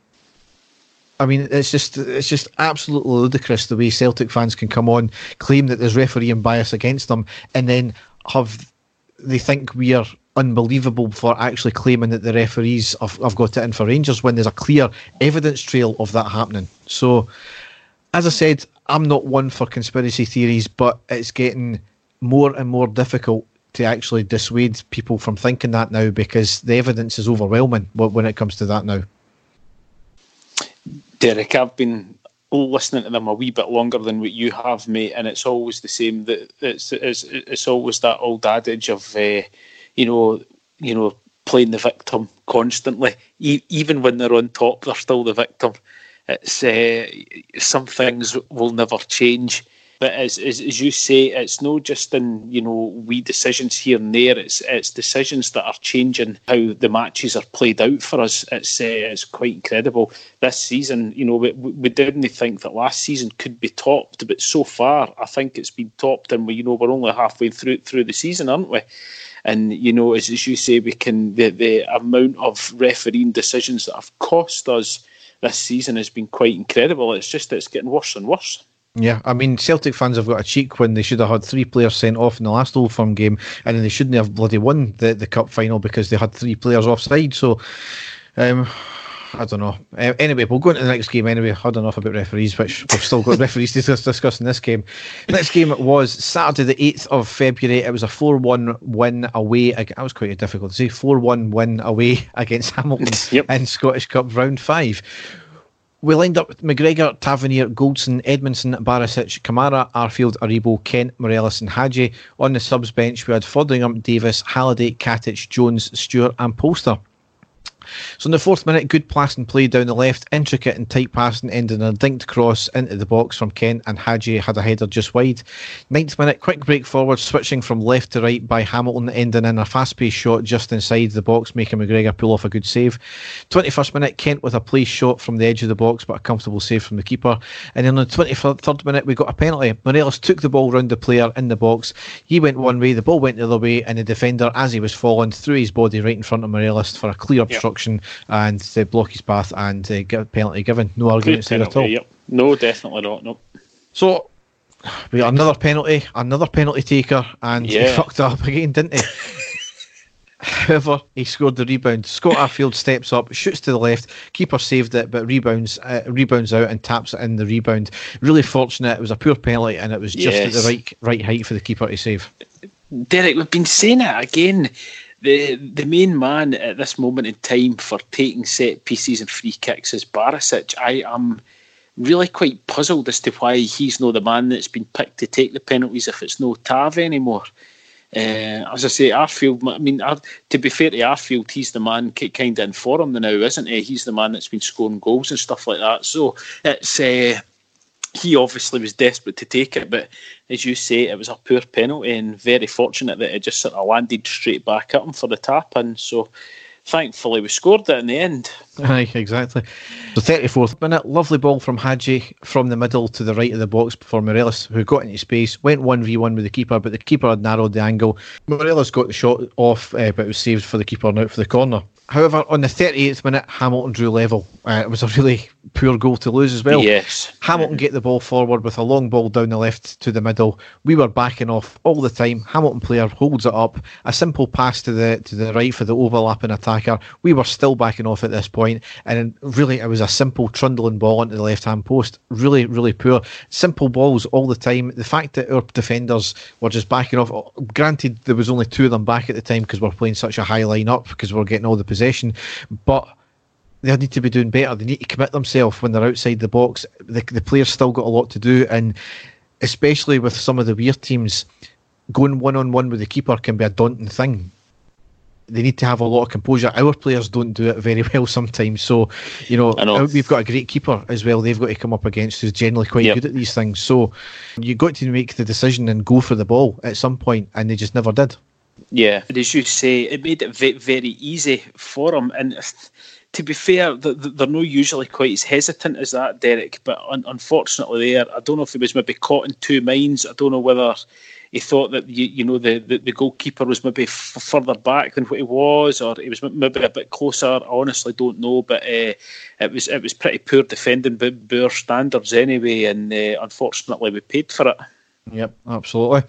I mean, it's just it's just absolutely ludicrous the way Celtic fans can come on, claim that there's refereeing bias against them, and then have they think we are unbelievable for actually claiming that the referees have, have got it in for Rangers when there's a clear evidence trail of that happening. So, as I said, I'm not one for conspiracy theories, but it's getting more and more difficult to actually dissuade people from thinking that now, because the evidence is overwhelming when it comes to that now. Derek, I've been listening to them a wee bit longer than what you have, mate, and it's always the same. That it's it's it's always that old adage of, uh, you know, you know, playing the victim constantly. E- even when they're on top, they're still the victim. It's uh, some things will never change. But as, as as you say, it's not just in, you know, wee decisions here and there. It's it's decisions that are changing how the matches are played out for us. It's uh, it's quite incredible this season. You know, we, we didn't think that last season could be topped, but so far I think it's been topped, and we, you know, we're only halfway through through the season, aren't we? And you know, as as you say, we can the the amount of refereeing decisions that have cost us this season has been quite incredible. It's just it's getting worse and worse. Yeah, I mean, Celtic fans have got a cheek when they should have had three players sent off in the last Old Firm game, and then they shouldn't have bloody won the, the cup final because they had three players offside. So, um, I don't know. Uh, anyway, we'll go into the next game anyway. I had enough about referees, which we've still got referees to discuss, discuss in this game. Next game was Saturday the eighth of February. It was a four one win away. That was quite difficult to say. four one win away against Hamilton yep. in Scottish Cup round five. We lined up with McGregor, Tavernier, Goldson, Edmondson, Barisic, Kamara, Arfield, Aribo, Kent, Morelos and Hadji. On the subs bench we had Foderingham, Davis, Halliday, Katic, Jones, Stewart and Polster. So in the fourth minute, good passing play down the left, intricate and tight passing ending in a dinked cross into the box from Kent, and Hadji had a header just wide. Ninth minute, quick break forward, switching from left to right by Hamilton, ending in a fast-paced shot just inside the box, making McGregor pull off a good save. twenty-first minute, Kent with a placed shot from the edge of the box, but a comfortable save from the keeper. And then on the twenty-third minute, we got a penalty. Morelos took the ball round the player in the box. He went one way, the ball went the other way, and the defender, as he was falling, threw his body right in front of Morelos for a clear obstruction. Yep. And to block his path and uh, get a penalty given. No arguments there at all. Yep. No, definitely not. No. So we got another penalty, another penalty taker, and yeah. he fucked up again, didn't he? However, he scored the rebound. Scott Arfield steps up, shoots to the left, keeper saved it, but rebounds uh, rebounds out and taps it in the rebound. Really fortunate. It was a poor penalty, and it was just yes. at the right right height for the keeper to save. Derek, we've been saying it again. The the main man at this moment in time for taking set pieces and free kicks is Barisic. I am really quite puzzled as to why he's not the man that's been picked to take the penalties if it's no Tav anymore. Uh, as I say, Arfield, I mean, to be fair to Arfield, he's the man kind of in form now, isn't he? He's the man that's been scoring goals and stuff like that. So it's... Uh, he obviously was desperate to take it, but as you say, it was a poor penalty and very fortunate that it just sort of landed straight back at him for the tap in. So thankfully we scored it in the end. Aye, exactly. The thirty-fourth minute, lovely ball from Hadji from the middle to the right of the box for Morelos, who got into space, went one v one with the keeper, but the keeper had narrowed the angle. Morelos got the shot off, uh, but it was saved for the keeper and out for the corner. However, on the thirty-eighth minute, Hamilton drew level. Uh, it was a really poor goal to lose as well. Yes. Hamilton get the ball forward with a long ball down the left to the middle. We were backing off all the time. Hamilton player holds it up. A simple pass to the to the right for the overlapping attacker. We were still backing off at this point, and really it was a simple trundling ball into the left-hand post. Really, really poor. Simple balls all the time. The fact that our defenders were just backing off, granted there was only two of them back at the time because we're playing such a high line up because we're getting all the possession, but they need to be doing better. They need to commit themselves when they're outside the box. The, the players still got a lot to do, and especially with some of the weird teams, going one-on-one with the keeper can be a daunting thing. They need to have a lot of composure. Our players don't do it very well sometimes. So, you know, know. we've got a great keeper as well. They've got to come up against who's generally quite yep. good at these things. So you've got to make the decision and go for the ball at some point, and they just never did. Yeah, but as you say, it made it very easy for them. And to be fair, they're not usually quite as hesitant as that, Derek. But un- unfortunately, there, I don't know if he was maybe caught in two minds. I don't know whether he thought that you, you know the, the, the goalkeeper was maybe f- further back than what he was, or he was maybe a bit closer. I honestly don't know, but uh, it was it was pretty poor defending by Boer standards anyway, and uh, unfortunately we paid for it. Yep, absolutely.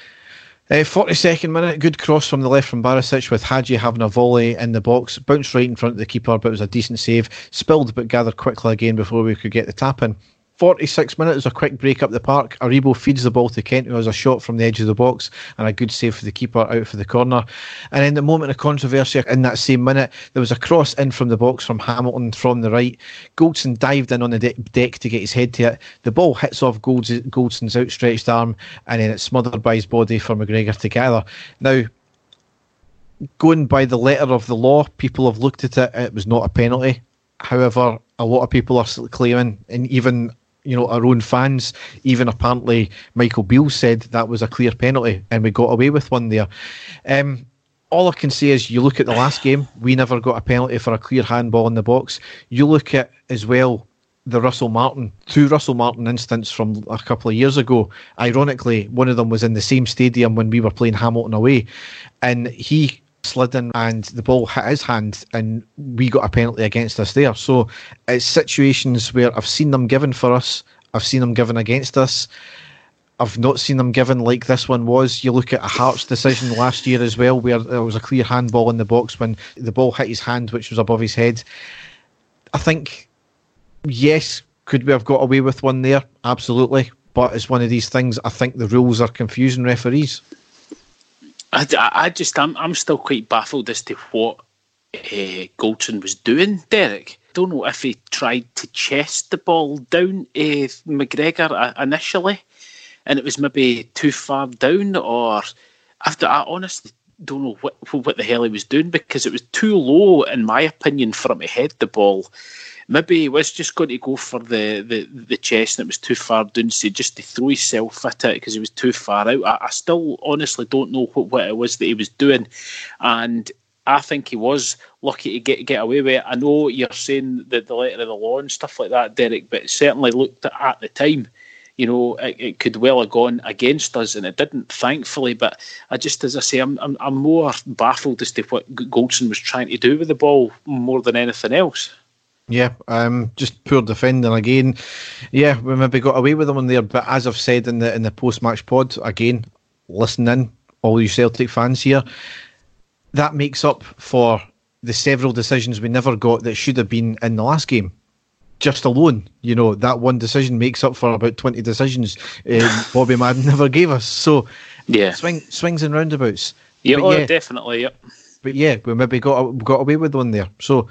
Uh, forty-second minute, good cross from the left from Barisic with Hadji having a volley in the box, bounced right in front of the keeper, but it was a decent save, spilled but gathered quickly again before we could get the tap in. forty-six minutes, a quick break up the park. Aribo feeds the ball to Kent, who has a shot from the edge of the box and a good save for the keeper out for the corner. And in the moment of controversy in that same minute, there was a cross in from the box from Hamilton from the right. Goldson dived in on the de- deck to get his head to it. The ball hits off Golds- Goldson's outstretched arm, and then it's smothered by his body for McGregor to gather. Now, going by the letter of the law, people have looked at it, it was not a penalty. However, a lot of people are claiming, and even you know, our own fans, even apparently Michael Beale said that was a clear penalty and we got away with one there. Um, all I can say is you look at the last game, we never got a penalty for a clear handball in the box. You look at, as well, the Russell Martin, two Russell Martin incidents from a couple of years ago. Ironically, one of them was in the same stadium when we were playing Hamilton away, and he slid in and the ball hit his hand and we got a penalty against us there. So it's situations where I've seen them given for us, I've seen them given against us. I've not seen them given like this one was. You look at a Hearts decision last year as well, where there was a clear handball in the box when the ball hit his hand, which was above his head. I think, yes, could we have got away with one there? Absolutely. But it's one of these things, I think the rules are confusing referees. I, I just, I'm, I'm still quite baffled as to what uh, Goldson was doing, Derek. I don't know if he tried to chest the ball down uh, McGregor uh, initially, and it was maybe too far down, or after I honestly don't know what what the hell he was doing, because it was too low, in my opinion, for him to head the ball. Maybe he was just going to go for the, the, the chest and it was too far down, so just to throw himself at it because he was too far out. I, I still honestly don't know what, what it was that he was doing, and I think he was lucky to get get away with it. I know you're saying that the letter of the law and stuff like that, Derek, but it certainly looked at, at the time, you know, it, it could well have gone against us, and it didn't, thankfully. But I just, as I say, I'm I'm, I'm more baffled as to what Goldson was trying to do with the ball more than anything else. Yeah, um, just poor defending again. Yeah, we maybe got away with them on there, but as I've said in the in the post-match pod, again, listen in, all you Celtic fans here, that makes up for the several decisions we never got that should have been in the last game. Just alone, you know, that one decision makes up for about twenty decisions uh, Bobby Madden never gave us. So, yeah, swing, swings and roundabouts. Yeah, but oh, yeah, definitely, yep. But yeah, we maybe got got away with one there. So,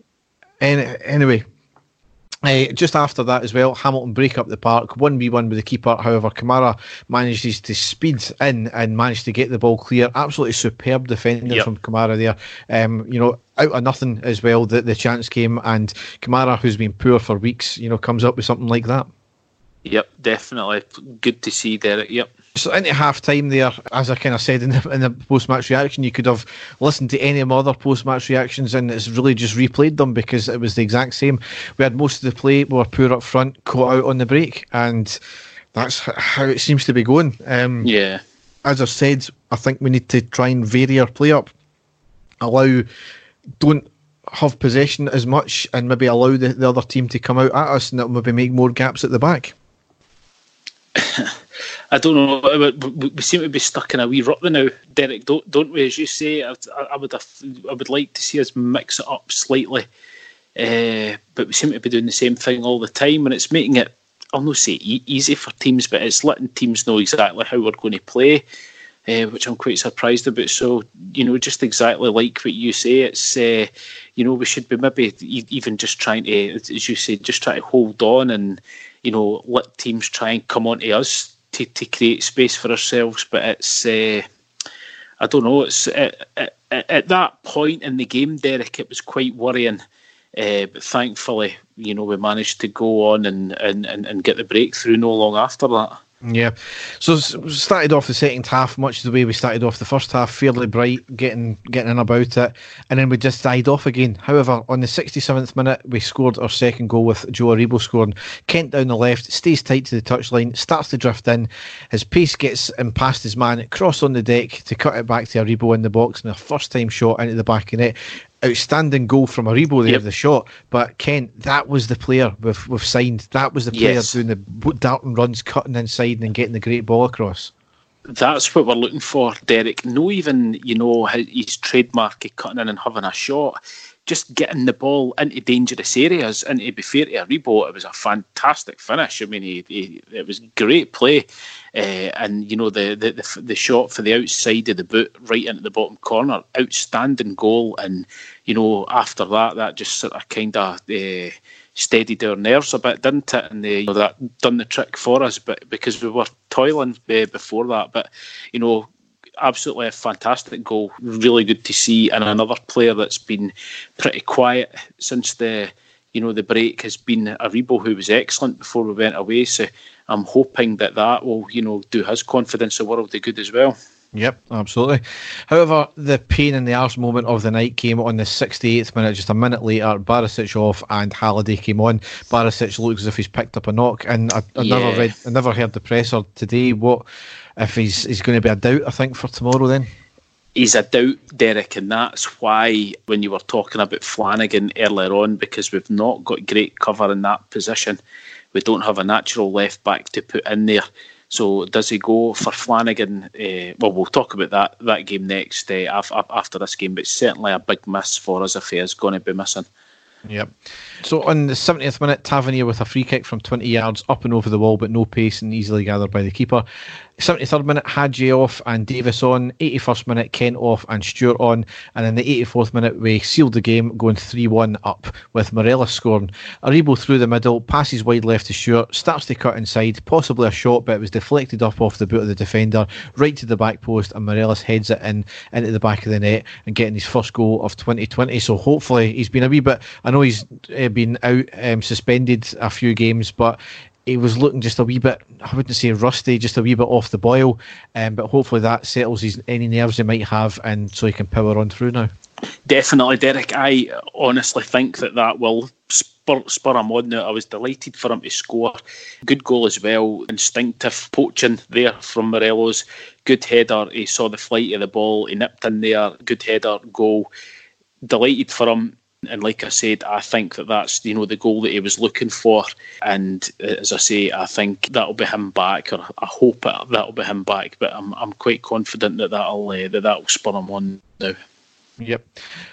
any, anyway, uh, just after that as well, Hamilton break up the park, one v one with the keeper. However, Kamara manages to speed in and manage to get the ball clear. Absolutely superb defending yep. from Kamara there. Um, you know, out of nothing as well, the, the chance came, and Kamara, who's been poor for weeks, you know, comes up with something like that. Yep, definitely. Good to see, Derek. Yep. So into half time there, as I kind of said in the, in the post-match reaction, you could have listened to any other post-match reactions and it's really just replayed them because it was the exact same. We had most of the play, we were poor up front, caught out on the break, and that's how it seems to be going. Um, yeah. As I've said, I think we need to try and vary our play up. Allow, don't have possession as much, and maybe allow the, the other team to come out at us, and that'll maybe make more gaps at the back. I don't know. We seem to be stuck in a wee rut now, Derek. Don't don't we? As you say, I, I would have, I would like to see us mix it up slightly, uh, but we seem to be doing the same thing all the time, and it's making it, I'll not say e- easy for teams, but it's letting teams know exactly how we're going to play, uh, which I'm quite surprised about. So, you know, just exactly like what you say, it's uh, you know, we should be maybe even just trying to, as you say, just try to hold on and, you know, let teams try and come on to us to, to create space for ourselves. But it's, uh, I don't know, it's at, at, at that point in the game, Derek, it was quite worrying. Uh, but thankfully, you know, we managed to go on and, and, and, and get the breakthrough no long after that. Yeah, so we started off the second half much the way we started off the first half, fairly bright, getting getting in about it, and then we just died off again. However, on the sixty-seventh minute, we scored our second goal with Joe Aribo scoring. Kent down the left, stays tight to the touchline, starts to drift in, his pace gets him past his man, cross on the deck to cut it back to Aribo in the box, and a first time shot into the back of net. Outstanding goal from Aribo there, yep. The shot. But Kent, that was the player we've, we've signed. That was the player yes. doing the darting runs, cutting inside and getting the great ball across. That's what we're looking for, Derek. No even, you know, his trademark of cutting in and having a shot. Just getting the ball into dangerous areas. And to be fair to Aribo, it was a fantastic finish. I mean, he, he, it was great play. Uh, and, you know, the, the, the, the shot for the outside of the boot, right into the bottom corner, outstanding goal. And, you know, after that, that just sort of kind of uh, steadied our nerves a bit, didn't it? And, uh, you know, that done the trick for us, but because we were toiling uh, before that. But, you know, absolutely a fantastic goal. Really good to see. And another player that's been pretty quiet since the, you know, the break has been Aribo, who was excellent before we went away. So I'm hoping that that will, you know, do his confidence a world of good as well. Yep, absolutely. However, the pain in the arse moment of the night came on the sixty-eighth minute. Just a minute later, Barisic off and Halliday came on. Barisic looks as if he's picked up a knock, and I, I yeah. never read, I never heard the presser today. What if he's he's going to be a doubt? I think for tomorrow then. He's a doubt, Derek, and that's why when you were talking about Flanagan earlier on, because we've not got great cover in that position. we don't have a natural left back to put in there. So does he go for Flanagan? Uh, well, we'll talk about that that game next uh, after, after this game, but certainly a big miss for us if he is going to be missing. Yep. So on the seventieth minute, Tavernier with a free kick from twenty yards up and over the wall, but no pace and easily gathered by the keeper. seventy-third minute, Hadji off and Davis on. eighty-first minute, Kent off and Stewart on. And in the eighty-fourth minute, we sealed the game, going three one up with Morelos scoring. Aribo through the middle, passes wide left to Stewart, starts to cut inside, possibly a shot, but it was deflected up off the boot of the defender, right to the back post, and Morelos heads it in into the back of the net and getting his first goal of twenty twenty. So hopefully he's been a wee bit, I know he's uh, been out um, suspended a few games, but he was looking just a wee bit, I wouldn't say rusty, just a wee bit off the boil, um, but hopefully that settles his, any nerves he might have, and so he can power on through now. Definitely, Derek. I honestly think that that will spur, spur him on now. I was delighted for him to score. Good goal as well. Instinctive poaching there from Morelos. Good header. He saw the flight of the ball. He nipped in there. Good header, goal. Delighted for him. And like I said, I think that that's, you know, the goal that he was looking for. And as I say, I think that'll be him back, or I hope it, that'll be him back. But I'm I'm quite confident that that'll uh, that that'll spur him on now. Yep.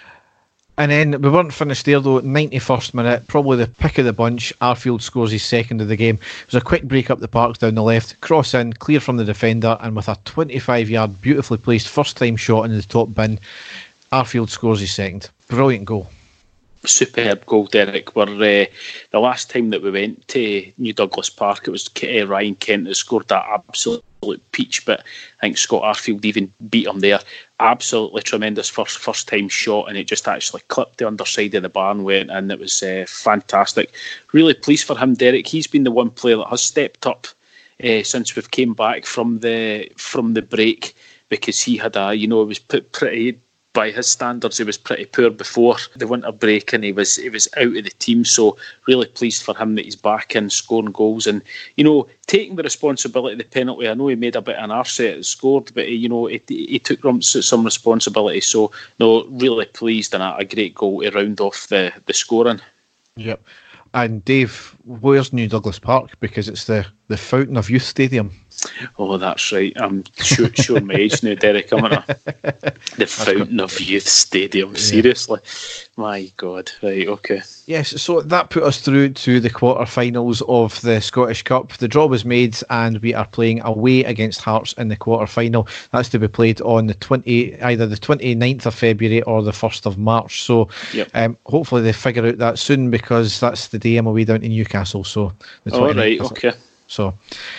And then we weren't finished there though. ninety-first minute, probably the pick of the bunch. Arfield scores his second of the game. It was a quick break up the park down the left, cross in, clear from the defender, and with a twenty-five yard, beautifully placed first time shot in the top bin, Arfield scores his second. Brilliant goal. Superb goal, Derek. We're, uh, the last time that we went to New Douglas Park, it was uh, Ryan Kent that scored that absolute peach, but I think Scott Arfield even beat him there. Absolutely tremendous first first time shot, and it just actually clipped the underside of the bar and went in. It was uh, fantastic. Really pleased for him, Derek. He's been the one player that has stepped up uh, since we've came back from the from the break, because he had a, you know, it was put pretty, by his standards, he was pretty poor before the winter break, and he was he was out of the team. So really pleased for him that he's back in scoring goals, and, you know, taking the responsibility of the penalty. I know he made a bit of an arse at it, scored, but he, you know, he, he took some responsibility. So no, really pleased, and a, a great goal to round off the the scoring. Yep. And Dave, where's New Douglas Park? Because it's the, the Fountain of Youth Stadium. Oh, that's right. I'm sure, sure my age now, Derek. I'm in a, the Fountain of Youth Stadium. Seriously. Yeah. My God. Right, okay. Yes, so that put us through to the quarter-finals of the Scottish Cup. The draw was made, and we are playing away against Hearts in the quarter-final. That's to be played on the twenty, either the twenty-ninth of February or the first of March. So yep. um, hopefully they figure out that soon, because that's the day I'm away down to Newcastle. So the All right, okay. So...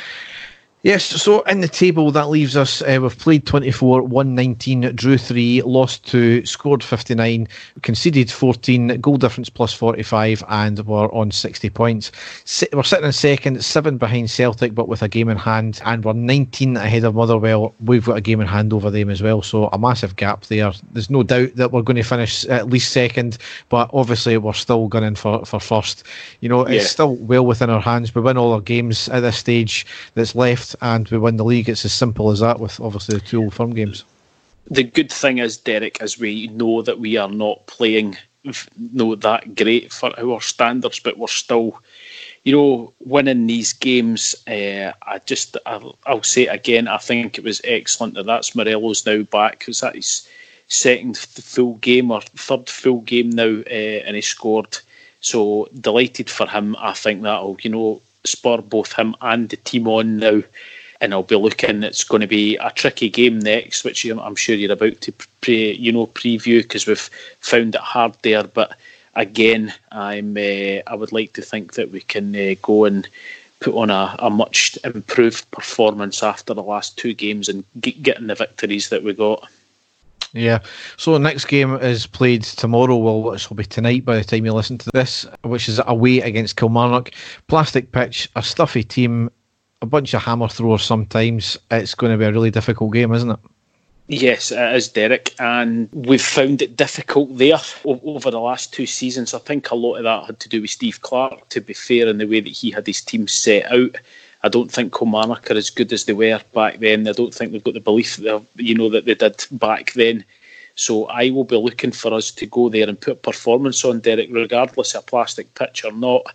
Yes, so in the table, that leaves us, uh, we've played twenty-four, won nineteen, drew three, lost two, scored fifty-nine, conceded fourteen, goal difference plus forty-five, and we're on sixty points. We're sitting in second, seven behind Celtic, but with a game in hand, and we're nineteen ahead of Motherwell. We've got a game in hand over them as well, so a massive gap there. There's no doubt that we're going to finish at least second, but obviously we're still gunning for, for first. You know, it's yeah. still well within our hands. We win all our games at this stage that's left, and we win the league. It's as simple as that, with obviously the two Old Firm games. The good thing is, Derek, is we know that we are not playing no that great for our standards, but we're still, you know, winning these games. Uh, I just, I'll, I'll say it again, I think it was excellent that that's Morelos now back, because that is second full game or third full game now, uh, and he scored. So delighted for him. I think that'll, you know, spur both him and the team on now. And I'll be looking, it's going to be a tricky game next, which I'm sure you're about to pre, you know, preview, because we've found it hard there. But again, I'm uh, I would like to think that we can uh, go and put on a, a much improved performance after the last two games and get, getting the victories that we got. Yeah, so the next game is played tomorrow, well, which will be tonight by the time you listen to this, which is away against Kilmarnock. Plastic pitch, a stuffy team, a bunch of hammer throwers sometimes. It's going to be a really difficult game, isn't it? Yes, it is, Derek, and we've found it difficult there over the last two seasons. I think a lot of that had to do with Steve Clarke, to be fair, in the way that he had his team set out. I don't think Kilmarnock are as good as they were back then. I don't think they've got the belief that, you know, that they did back then. So I will be looking for us to go there and put performance on, Derek, regardless of a plastic pitch or not.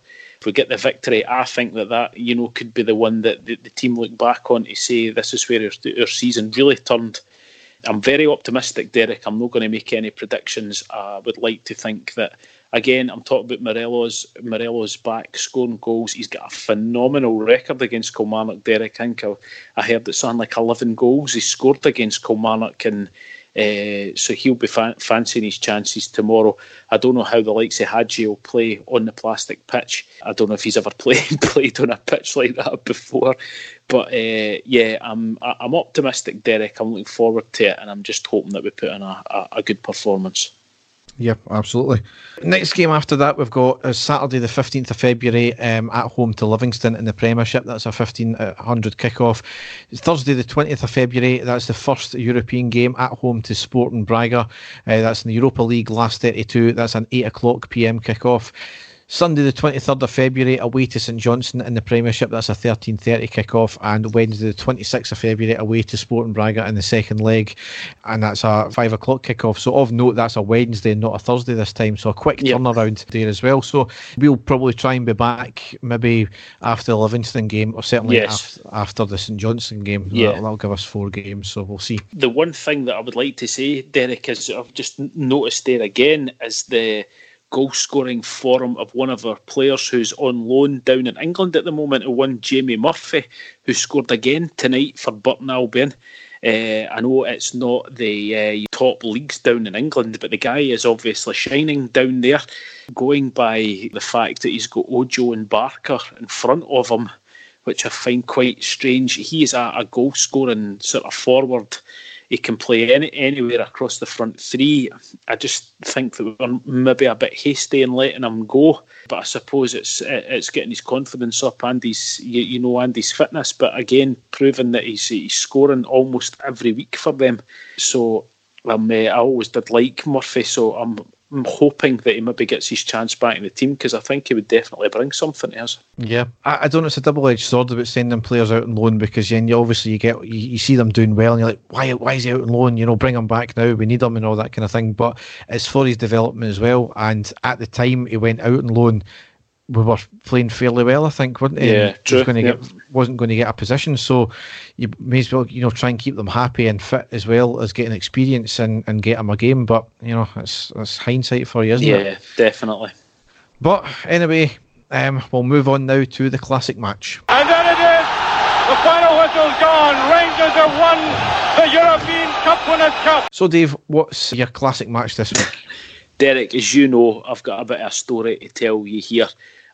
if we get the victory, I think that that, you know, could be the one that the, the team look back on to say this is where our, our season really turned. I'm very optimistic, Derek. I'm not going to make any predictions. I would like to think that, again, I'm talking about Morelos. Morelos back scoring goals. He's got a phenomenal record against Kilmarnock, Derek. I think I, I heard it something like eleven goals he scored against Kilmarnock, and uh, so he'll be fa- fancying his chances tomorrow. I don't know how the likes of Hadji will play on the plastic pitch. I don't know if he's ever played played on a pitch like that before. But uh, yeah, I'm I'm optimistic, Derek. I'm looking forward to it, and I'm just hoping that we put in a, a, a good performance. Yeah, absolutely. Next game after that we've got is Saturday the fifteenth of February um, at home to Livingston in the Premiership. That's a fifteen hundred kick-off. Thursday the twentieth of February, that's the first European game at home to Sporting Braga. Uh, that's in the Europa League last thirty-two. That's an eight o'clock p.m. kick-off. Sunday the twenty-third of February away to St Johnstone in the Premiership, that's a thirteen thirty kick-off, and Wednesday the twenty-sixth of February away to Sporting Braga in the second leg, and that's a five o'clock kick-off. So of note, that's a Wednesday, not a Thursday this time, so a quick yep. turnaround there as well. So we'll probably try and be back maybe after the Livingston game, or certainly yes. after, after the St Johnstone game. Yeah. That'll, that'll give us four games, so we'll see. The one thing that I would like to say, Derek, is I've just noticed there again is the goal-scoring form of one of our players who's on loan down in England at the moment, who won Jamie Murphy, who scored again tonight for Burton Albion. Uh, I know it's not the uh, top leagues down in England, but the guy is obviously shining down there, going by the fact that he's got Ojo and Barker in front of him, which I find quite strange. He is a, a goal-scoring sort of forward. He can play any, anywhere across the front three. I just think that we're maybe a bit hasty in letting him go. But I suppose it's it's getting his confidence up and his, you, you know, and his fitness. But again, proving that he's, he's scoring almost every week for them. So um, uh, I always did like Murphy. So I'm, I'm hoping that he maybe gets his chance back in the team, because I think he would definitely bring something to us. Yeah, I, I don't know. It's a double-edged sword about sending players out on loan, because then you obviously you get you, you see them doing well, and you're like, why why is he out on loan? You know, bring him back now. We need him and all that kind of thing. But it's for his development as well. And at the time he went out on loan, we were playing fairly well, I think, weren't we? Yeah, true. Was going to yep. get, wasn't going to get a position, so you may as well, you know, try and keep them happy and fit as well as getting experience and, and get them a game. But you know, it's it's hindsight for you, isn't yeah, it? Yeah, definitely. But anyway, um, we'll move on now to the classic match. And there it is. The final whistle's gone. Rangers have won the European Cup Winners' Cup. So, Dave, what's your classic match this week? Derek, as you know, I've got a bit of a story to tell you here.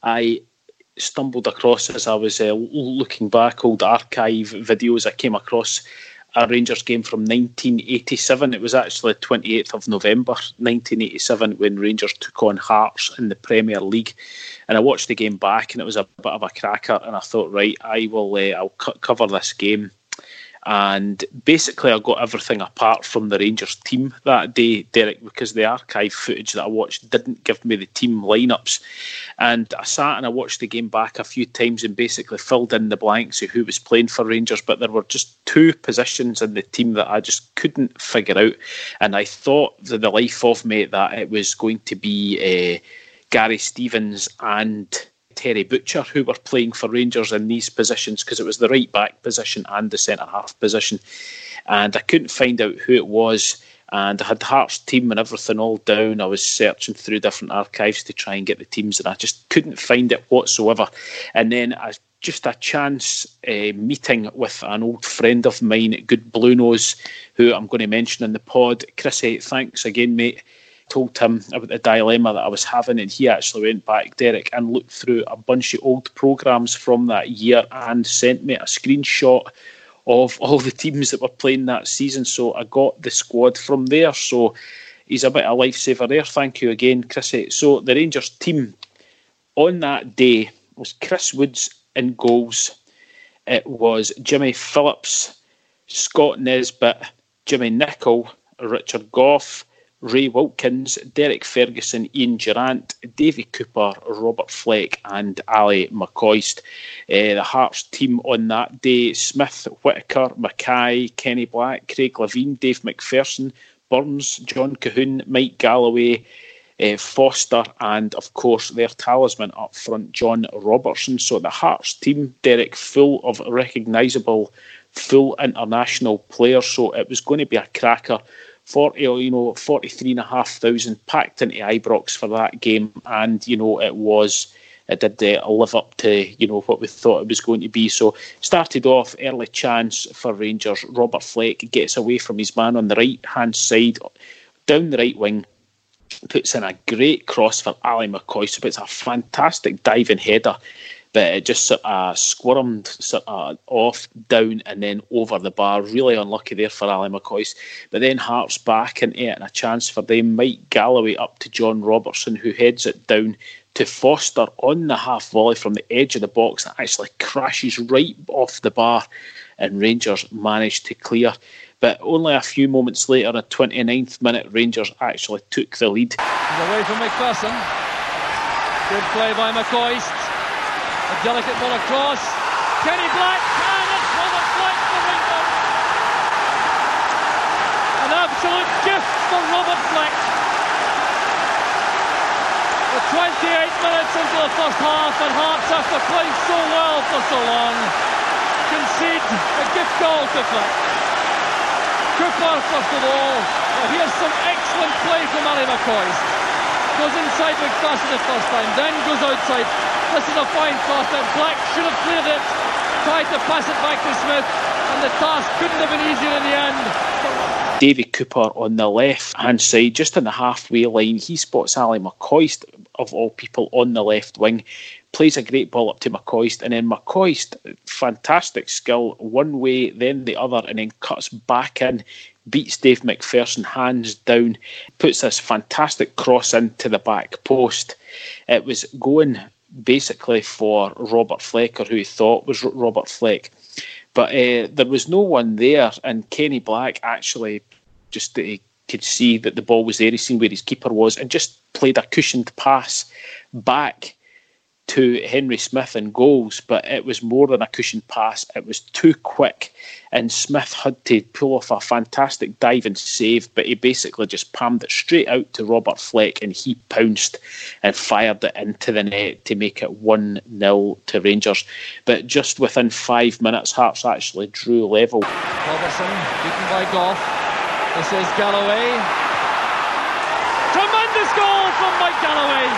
I stumbled across, as I was uh, looking back, old archive videos, I came across a Rangers game from nineteen eighty-seven. It was actually twenty-eighth of November nineteen eighty-seven when Rangers took on Hearts in the Premier League. And I watched the game back, and it was a bit of a cracker, and I thought, right, I will uh, I'll c- cover this game. And basically I got everything apart from the Rangers team that day, Derek, because the archive footage that I watched didn't give me the team lineups. And I sat and I watched the game back a few times and basically filled in the blanks of who was playing for Rangers, but there were just two positions in the team that I just couldn't figure out. And I thought for the life of me that it was going to be uh, Gary Stevens and Terry Butcher who were playing for Rangers in these positions, because it was the right back position and the centre half position, and I couldn't find out who it was. And I had the Hearts team and everything all down. I was searching through different archives to try and get the teams, and I just couldn't find it whatsoever. And then I just a chance uh, meeting with an old friend of mine, Good Blue Nose, who I'm going to mention in the pod. Chrissy, thanks again, mate. Told him about the dilemma that I was having, and he actually went back, Derek, and looked through a bunch of old programmes from that year and sent me a screenshot of all the teams that were playing that season. So I got the squad from there. So he's a bit of a lifesaver there. Thank you again, Chrissy. So the Rangers team on that day was Chris Woods in goals. It was Jimmy Phillips, Scott Nesbitt, Jimmy Nicholl, Richard Gough, Ray Wilkins, Derek Ferguson, Ian Durrant, Davy Cooper, Robert Fleck and Ali McCoist. Uh, the Hearts team on that day: Smith, Whittaker, Mackay, Kenny Black, Craig Levein, Dave McPherson, Burns, John Cahoon, Mike Galloway, uh, Foster, and of course their talisman up front, John Robertson. So the Hearts team, Derek, full of recognisable, full international players. So it was going to be a cracker. Forty, you know, forty-three and a half thousand packed into Ibrox for that game, and you know it was. It did uh, live up to, you know, what we thought it was going to be. So started off, early chance for Rangers. Robert Fleck gets away from his man on the right-hand side, down the right wing, puts in a great cross for Ali McCoy. So it's a fantastic diving header, but it just sort of squirmed sort of off, down, and then over the bar. Really unlucky there for Ali McCoy. But then Hearts back into it, and a chance for them. Mike Galloway up to John Robertson, who heads it down to Foster on the half volley from the edge of the box. That actually crashes right off the bar, and Rangers managed to clear. But only a few moments later, in the twenty-ninth minute, Rangers actually took the lead. Away from McPherson. Good play by McCoist. A delicate ball across. Kenny Black, and it's Robert Fleck for Rangers. An absolute gift for Robert Fleck. We're twenty-eight minutes into the first half, and Hearts, after playing so well for so long, concede a gift goal to Fleck. Cooper, first of all. Well, here's some excellent play from Ali McCoist. Goes inside McPherson the first time, then goes outside. This is a fine cross that Black should have cleared it. Tried to pass it back to Smith, and the task couldn't have been easier in the end. Davy Cooper on the left-hand side, just on the halfway line, he spots Ali McCoist, of all people, on the left wing. Plays a great ball up to McCoist, and then McCoist, fantastic skill, one way, then the other, and then cuts back in, beats Dave McPherson hands down, puts this fantastic cross into the back post. It was going basically for Robert Fleck, or who he thought was Robert Fleck. But uh, there was no one there, and Kenny Black actually just uh, could see that the ball was there. He seen where his keeper was, and just played a cushioned pass back to Henry Smith in goals. But it was more than a cushioned pass. It was too quick, and Smith had to pull off a fantastic dive and save, but he basically just palmed it straight out to Robert Fleck, and he pounced and fired it into the net to make it one nil to Rangers. But just within five minutes, Hearts actually drew level. Robertson beaten by Goff. This is Galloway. Tremendous goal from Mike Galloway.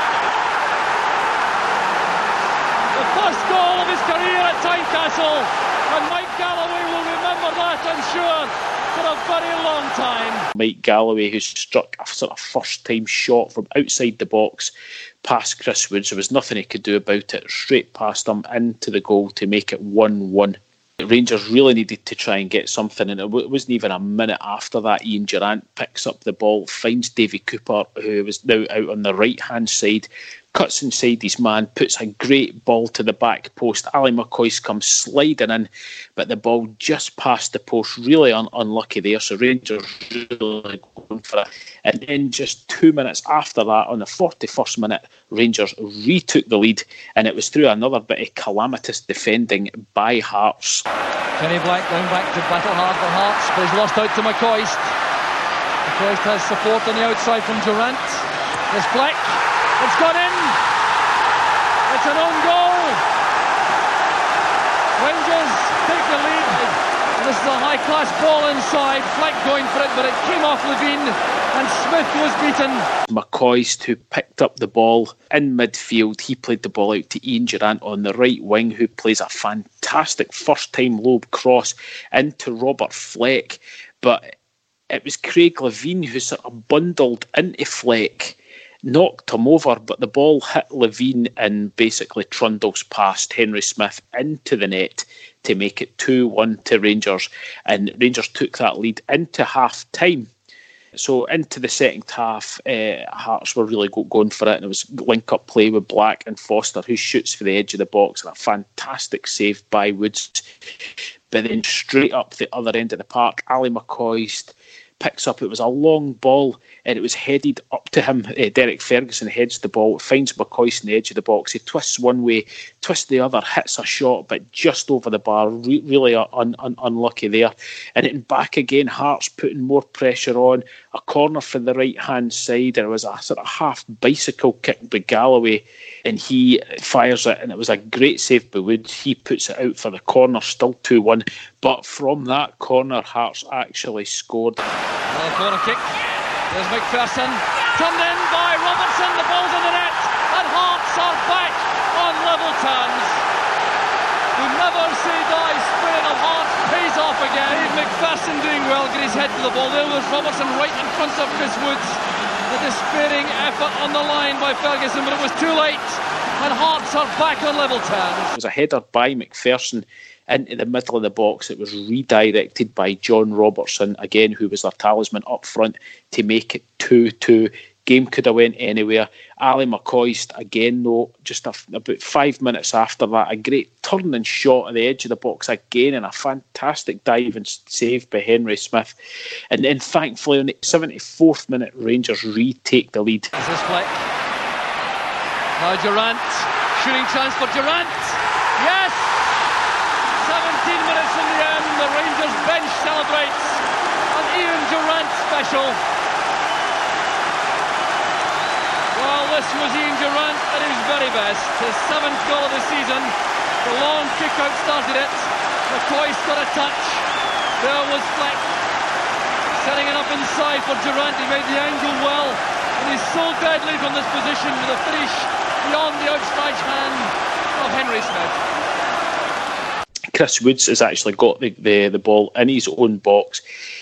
The first goal of his career at Tynecastle, and Mike Galloway will remember that, I'm sure, for a very long time. Mike Galloway, who struck a sort of first-time shot from outside the box past Chris Woods. There was nothing he could do about it. Straight past him into the goal to make it one one. Rangers really needed to try and get something, and it wasn't even a minute after that. Ian Durrant picks up the ball, finds Davy Cooper, who was now out on the right-hand side, cuts inside his man, puts a great ball to the back post. Ali McCoist comes sliding in, but the ball just passed the post. Really un- unlucky there, so Rangers really going for it. And then just two minutes after that, on the forty-first minute, Rangers retook the lead, and it was through another bit of calamitous defending by Hearts. Kenny Black going back to battle hard for Hearts, but he's lost out to McCoist. McCoist has support on the outside from Durrant. There's Black. It's gone in. It's an own goal. Rangers take the lead. And this is a high-class ball inside. Fleck going for it, but it came off Levine, and Smith was beaten. McCoist, who picked up the ball in midfield, he played the ball out to Ian Durrant on the right wing, who plays a fantastic first-time lob cross into Robert Fleck. But it was Craig Levine who sort of bundled into Fleck, knocked him over, but the ball hit Levine and basically trundles past Henry Smith into the net to make it two one to Rangers. And Rangers took that lead into half-time. So into the second half, uh, Hearts were really go- going for it, and it was link-up play with Black and Foster, who shoots for the edge of the box, and a fantastic save by Woods. But then straight up the other end of the park, Ali McCoist picks up, it was a long ball, and it was headed up to him. Uh, Derek Ferguson heads the ball, finds McCoist on the edge of the box. He twists one way, twists the other, hits a shot, but just over the bar. Re- really un- un- unlucky there. And then back again, Hearts putting more pressure on. A corner from the right-hand side. There was a sort of half bicycle kick by Galloway, and he fires it, and it was a great save by Wood. He puts it out for the corner, still two one. But from that corner, Hearts actually scored. Another corner kick. There's McPherson. Turned in by Robertson. The ball's in the net. And Hearts are back on level terms. We never say die. Spirit of Hearts pays off again. McPherson doing well. Get his head to the ball. There was Robertson right in front of Chris Woods. The despairing effort on the line by Ferguson, but it was too late. And Hearts are back on level terms. It was a header by McPherson into the middle of the box. It was redirected by John Robertson, again, who was their talisman up front, to make it two two. Game could have went anywhere. Ali McCoist, again though, just a, about five minutes after that, a great turning shot at the edge of the box again, and a fantastic dive and save by Henry Smith. And then thankfully on the seventy-fourth minute, Rangers retake the lead. This is Fleck. Now Durrant, shooting chance for Durrant. Yes! seventeen minutes in the end, the Rangers bench celebrates an Ian Durrant special. Well, this was Ian Durrant at his very best. His seventh goal of the season. The long kick-out started it. McCoy's got a touch. There was Fleck setting it up inside for Durrant. He made the angle well. And he's so deadly from this position with a finish beyond the outstretched hand of Henry Smith. Chris Woods has actually got the, the, the ball in his own box.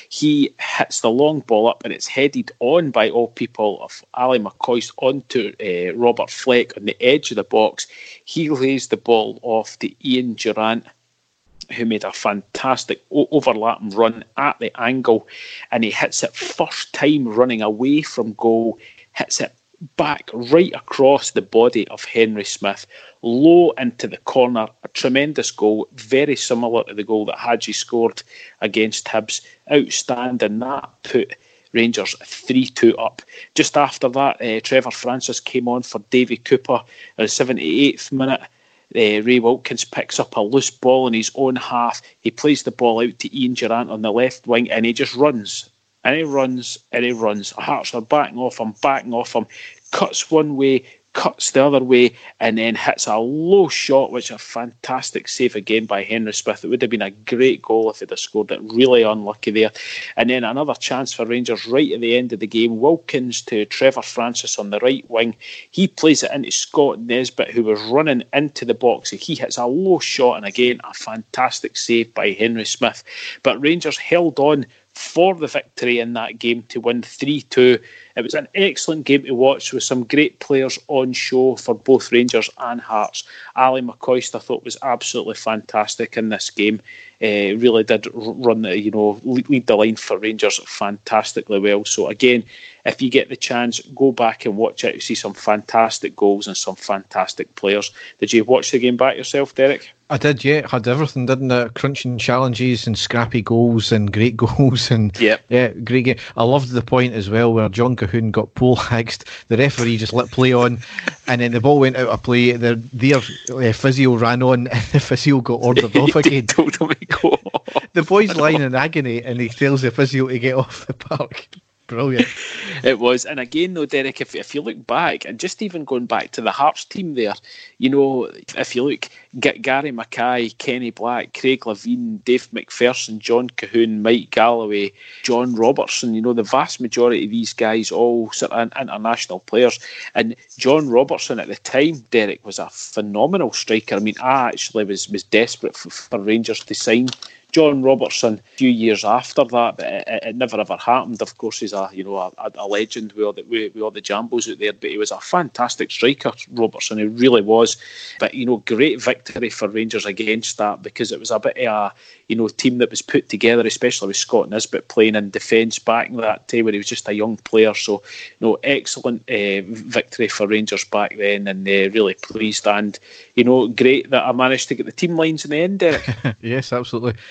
He hits the long ball up, and it's headed on by all people of Ali McCoist onto uh, Robert Fleck on the edge of the box. He lays the ball off to Ian Durrant, who made a fantastic overlapping run at the angle, and he hits it first time running away from goal, hits it back right across the body of Henry Smith, low into the corner. A tremendous goal, very similar to the goal that Hadji scored against Hibs. Outstanding. That put Rangers three two up. Just after that, uh, Trevor Francis came on for Davy Cooper at the seventy-eighth minute. Uh, Ray Wilkins picks up a loose ball in his own half. He plays the ball out to Ian Durrant on the left wing, and he just runs. And he runs, and he runs. Hearts are backing off him, backing off him. Cuts one way, cuts the other way, and then hits a low shot, which is a fantastic save again by Henry Smith. It would have been a great goal if he'd have scored it. Really unlucky there. And then another chance for Rangers right at the end of the game. Wilkins to Trevor Francis on the right wing. He plays it into Scott Nesbitt, who was running into the box. He hits a low shot, and again, a fantastic save by Henry Smith. But Rangers held on for the victory in that game to win three two. It was an excellent game to watch with some great players on show for both Rangers and Hearts. Ali McCoist, I thought, was absolutely fantastic in this game. Uh, really did run the, you know, lead the line for Rangers fantastically well. So again, if you get the chance, go back and watch it. You see some fantastic goals and some fantastic players. Did you watch the game back yourself, Derek? I did, yeah. Had everything, didn't it? Crunching challenges and scrappy goals and great goals and yep. yeah, great game. I loved the point as well where John Cahoon got pole hagged. The referee just let play on, and then the ball went out of play. Their their uh, physio ran on, and the physio got ordered off again. Told him to go off. The boy's lying in agony, and he tells the physio to get off the park. Brilliant. It was. And again though, Derek, if, if you look back, and just even going back to the Hearts team there, you know, if you look, get Gary Mackay, Kenny Black, Craig Levein, Dave McPherson, John Cahoon, Mike Galloway, John Robertson, you know, the vast majority of these guys all sort of international players. And John Robertson at the time, Derek, was a phenomenal striker. I mean, I actually was, was desperate for, for Rangers to sign John Robertson a few years after that, but it, it never ever happened. Of course, he's a you know a, a legend with all, the, with, with all the jambos out there, but he was a fantastic striker, Robertson. He really was. But you know, great victory for Rangers against that, because it was a bit of a you know team that was put together, especially with Scott Nisbet playing in defence back in that time when he was just a young player. So, you know, excellent uh, victory for Rangers back then, and uh, really pleased. And you know, great that I managed to get the team lines in the end, Derek. Yes, absolutely.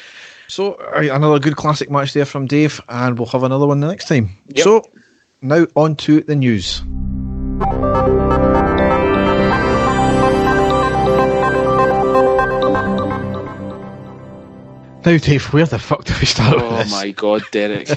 So, uh, another good classic match there from Dave, and we'll have another one the next time. Yep. So, now on to the news. Now, Dave, where the fuck do we start Oh with this? my God, Derek.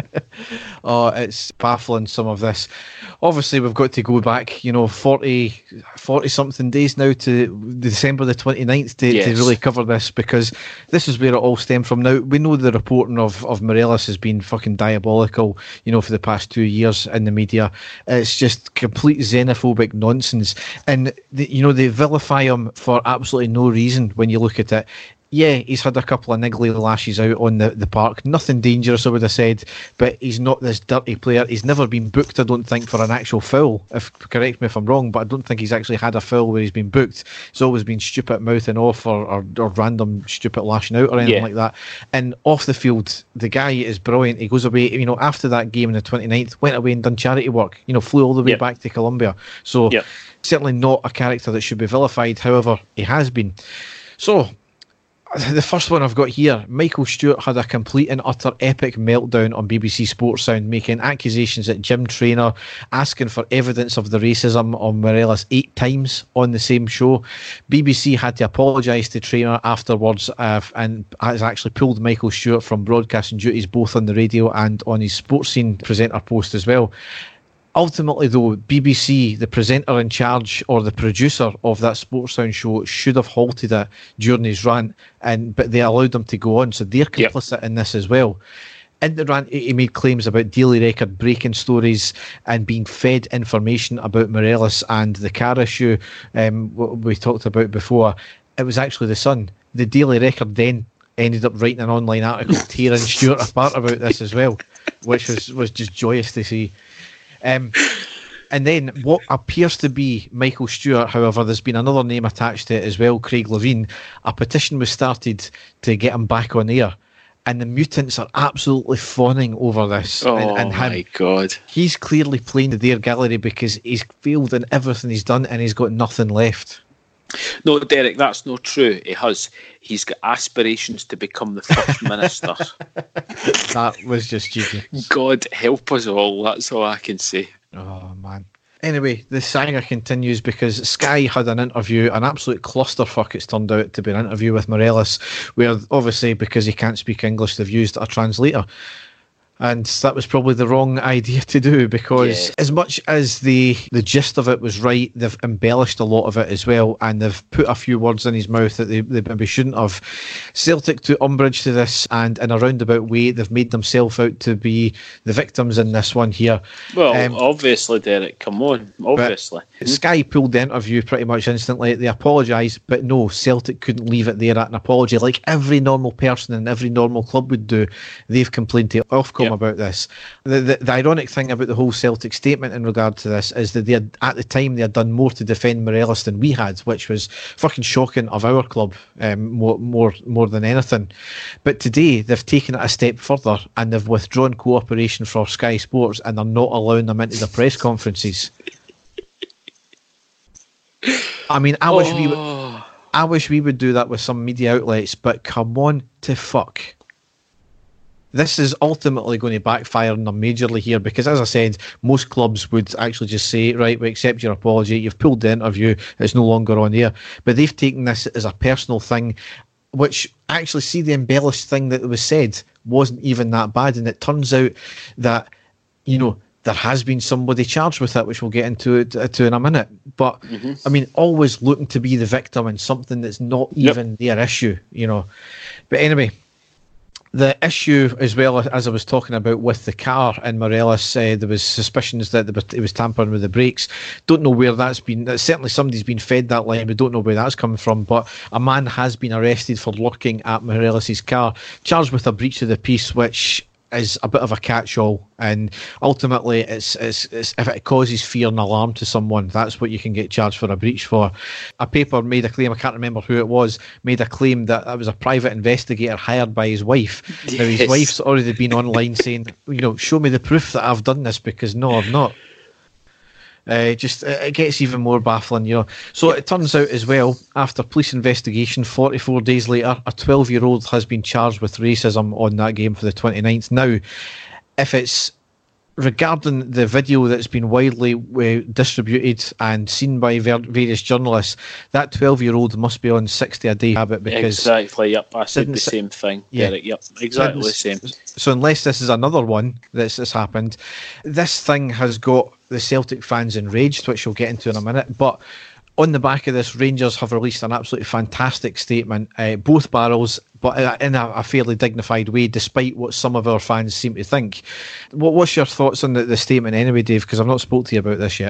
Oh, it's baffling, some of this. Obviously, we've got to go back, you know, forty, forty something days now to December the twenty-ninth to, Yes. to really cover this, because this is where it all stemmed from. Now, we know the reporting of, of Morelos has been fucking diabolical, you know, for the past two years in the media. It's just complete xenophobic nonsense. And, the, you know, they vilify him for absolutely no reason when you look at it. Yeah, he's had a couple of niggly lashes out on the, the park. Nothing dangerous, I would have said, but he's not this dirty player. He's never been booked, I don't think, for an actual foul. If correct me if I'm wrong, but I don't think he's actually had a foul where he's been booked. He's always been stupid mouthing off or, or, or random stupid lashing out or anything Yeah. like that. And off the field, the guy is brilliant. He goes away, you know, after that game on the twenty-ninth, went away and done charity work, you know, flew all the way Yep. back to Colombia. So Yep. certainly not a character that should be vilified. However, he has been. So, the first one I've got here, Michael Stewart had a complete and utter epic meltdown on B B C Sports Sound, making accusations at gym trainer, asking for evidence of the racism on Morelos eight times on the same show. B B C had to apologise to trainer afterwards uh, and has actually pulled Michael Stewart from broadcasting duties both on the radio and on his Sports Scene presenter post as well. Ultimately, though, B B C, the presenter in charge or the producer of that Sports Sound show, should have halted it during his rant, and but they allowed him to go on, so they're Yep. complicit in this as well. In the rant, he made claims about daily record breaking stories and being fed information about Morelos and the car issue, um, what we talked about before. It was actually the Sun. The Daily Record then ended up writing an online article tearing Stewart apart about this as well, which was, was just joyous to see. Um, and then what appears to be Michael Stewart, however, there's been another name attached to it as well, Craig Levine. A petition was started to get him back on air, and the mutants are absolutely fawning over this. Oh and, and him. my God. He's clearly playing to their gallery because he's failed in everything he's done and he's got nothing left. No, Derek, that's not true. He has. He's got aspirations to become the First Minister. That was just cheeky. God help us all. That's all I can say. Oh, man. Anyway, the saga continues because Sky had an interview, an absolute clusterfuck it's turned out to be an interview with Morelos, where obviously because he can't speak English, they've used a translator. And that was probably the wrong idea to do, because Yeah. as much as the the gist of it was right, they've embellished a lot of it as well, and they've put a few words in his mouth that they, they maybe shouldn't have. Celtic took umbrage to this, and in a roundabout way, they've made themselves out to be the victims in this one here. Well, Um, obviously, Derek, come on. Obviously. Sky pulled the interview pretty much instantly. They apologised, but no, Celtic couldn't leave it there at an apology. Like every normal person in every normal club would do, they've complained to Ofcom Yep. about this. The, the the ironic thing about the whole Celtic statement in regard to this is that they had, at the time, they had done more to defend Morelos than we had, which was fucking shocking of our club, um, more more more than anything. But today they've taken it a step further and they've withdrawn cooperation for Sky Sports, and they're not allowing them into the press conferences. I mean, I wish we would, Oh. I wish we would do that with some media outlets, but come on to fuck. This is ultimately going to backfire on them majorly here, because, as I said, most clubs would actually just say, right, we accept your apology, you've pulled the interview, it's no longer on air. But they've taken this as a personal thing, which actually, see, the embellished thing that was said wasn't even that bad. And it turns out that, you know, there has been somebody charged with it, which we'll get into it to in a minute. But, Mm-hmm. I mean, always looking to be the victim in something that's not Yep. even their issue, you know. But anyway, the issue as well, as I was talking about with the car in Morelos, uh, there was suspicions that it was tampering with the brakes. Don't know where that's been. Certainly somebody's been fed that line. We don't know where that's coming from. But a man has been arrested for looking at Morelos' car, charged with a breach of the peace, which is a bit of a catch-all, and ultimately it's, it's, it's if it causes fear and alarm to someone, that's what you can get charged for a breach for. A paper made a claim, I can't remember who it was, made a claim that that was a private investigator hired by his wife. Now his Yes. wife's already been online saying, you know, show me the proof that I've done this, because no, I've not. Uh, just it gets even more baffling, you know. So it turns out as well, after police investigation, forty-four days later, a twelve-year-old has been charged with racism on that game for the twenty-ninth. Now, if it's regarding the video that's been widely uh, distributed and seen by ver- various journalists, that twelve-year-old must be on sixty-a-day habit because... Exactly, yep, I said the same thing, yeah, Derek, yep, exactly the same. So unless this is another one that's, that's happened, this thing has got the Celtic fans enraged, which we'll get into in a minute, but on the back of this, Rangers have released an absolutely fantastic statement, uh, both barrels, but in a, a fairly dignified way, despite what some of our fans seem to think. What, what's your thoughts on the, the statement anyway, Dave? Because I've not spoke to you about this yet.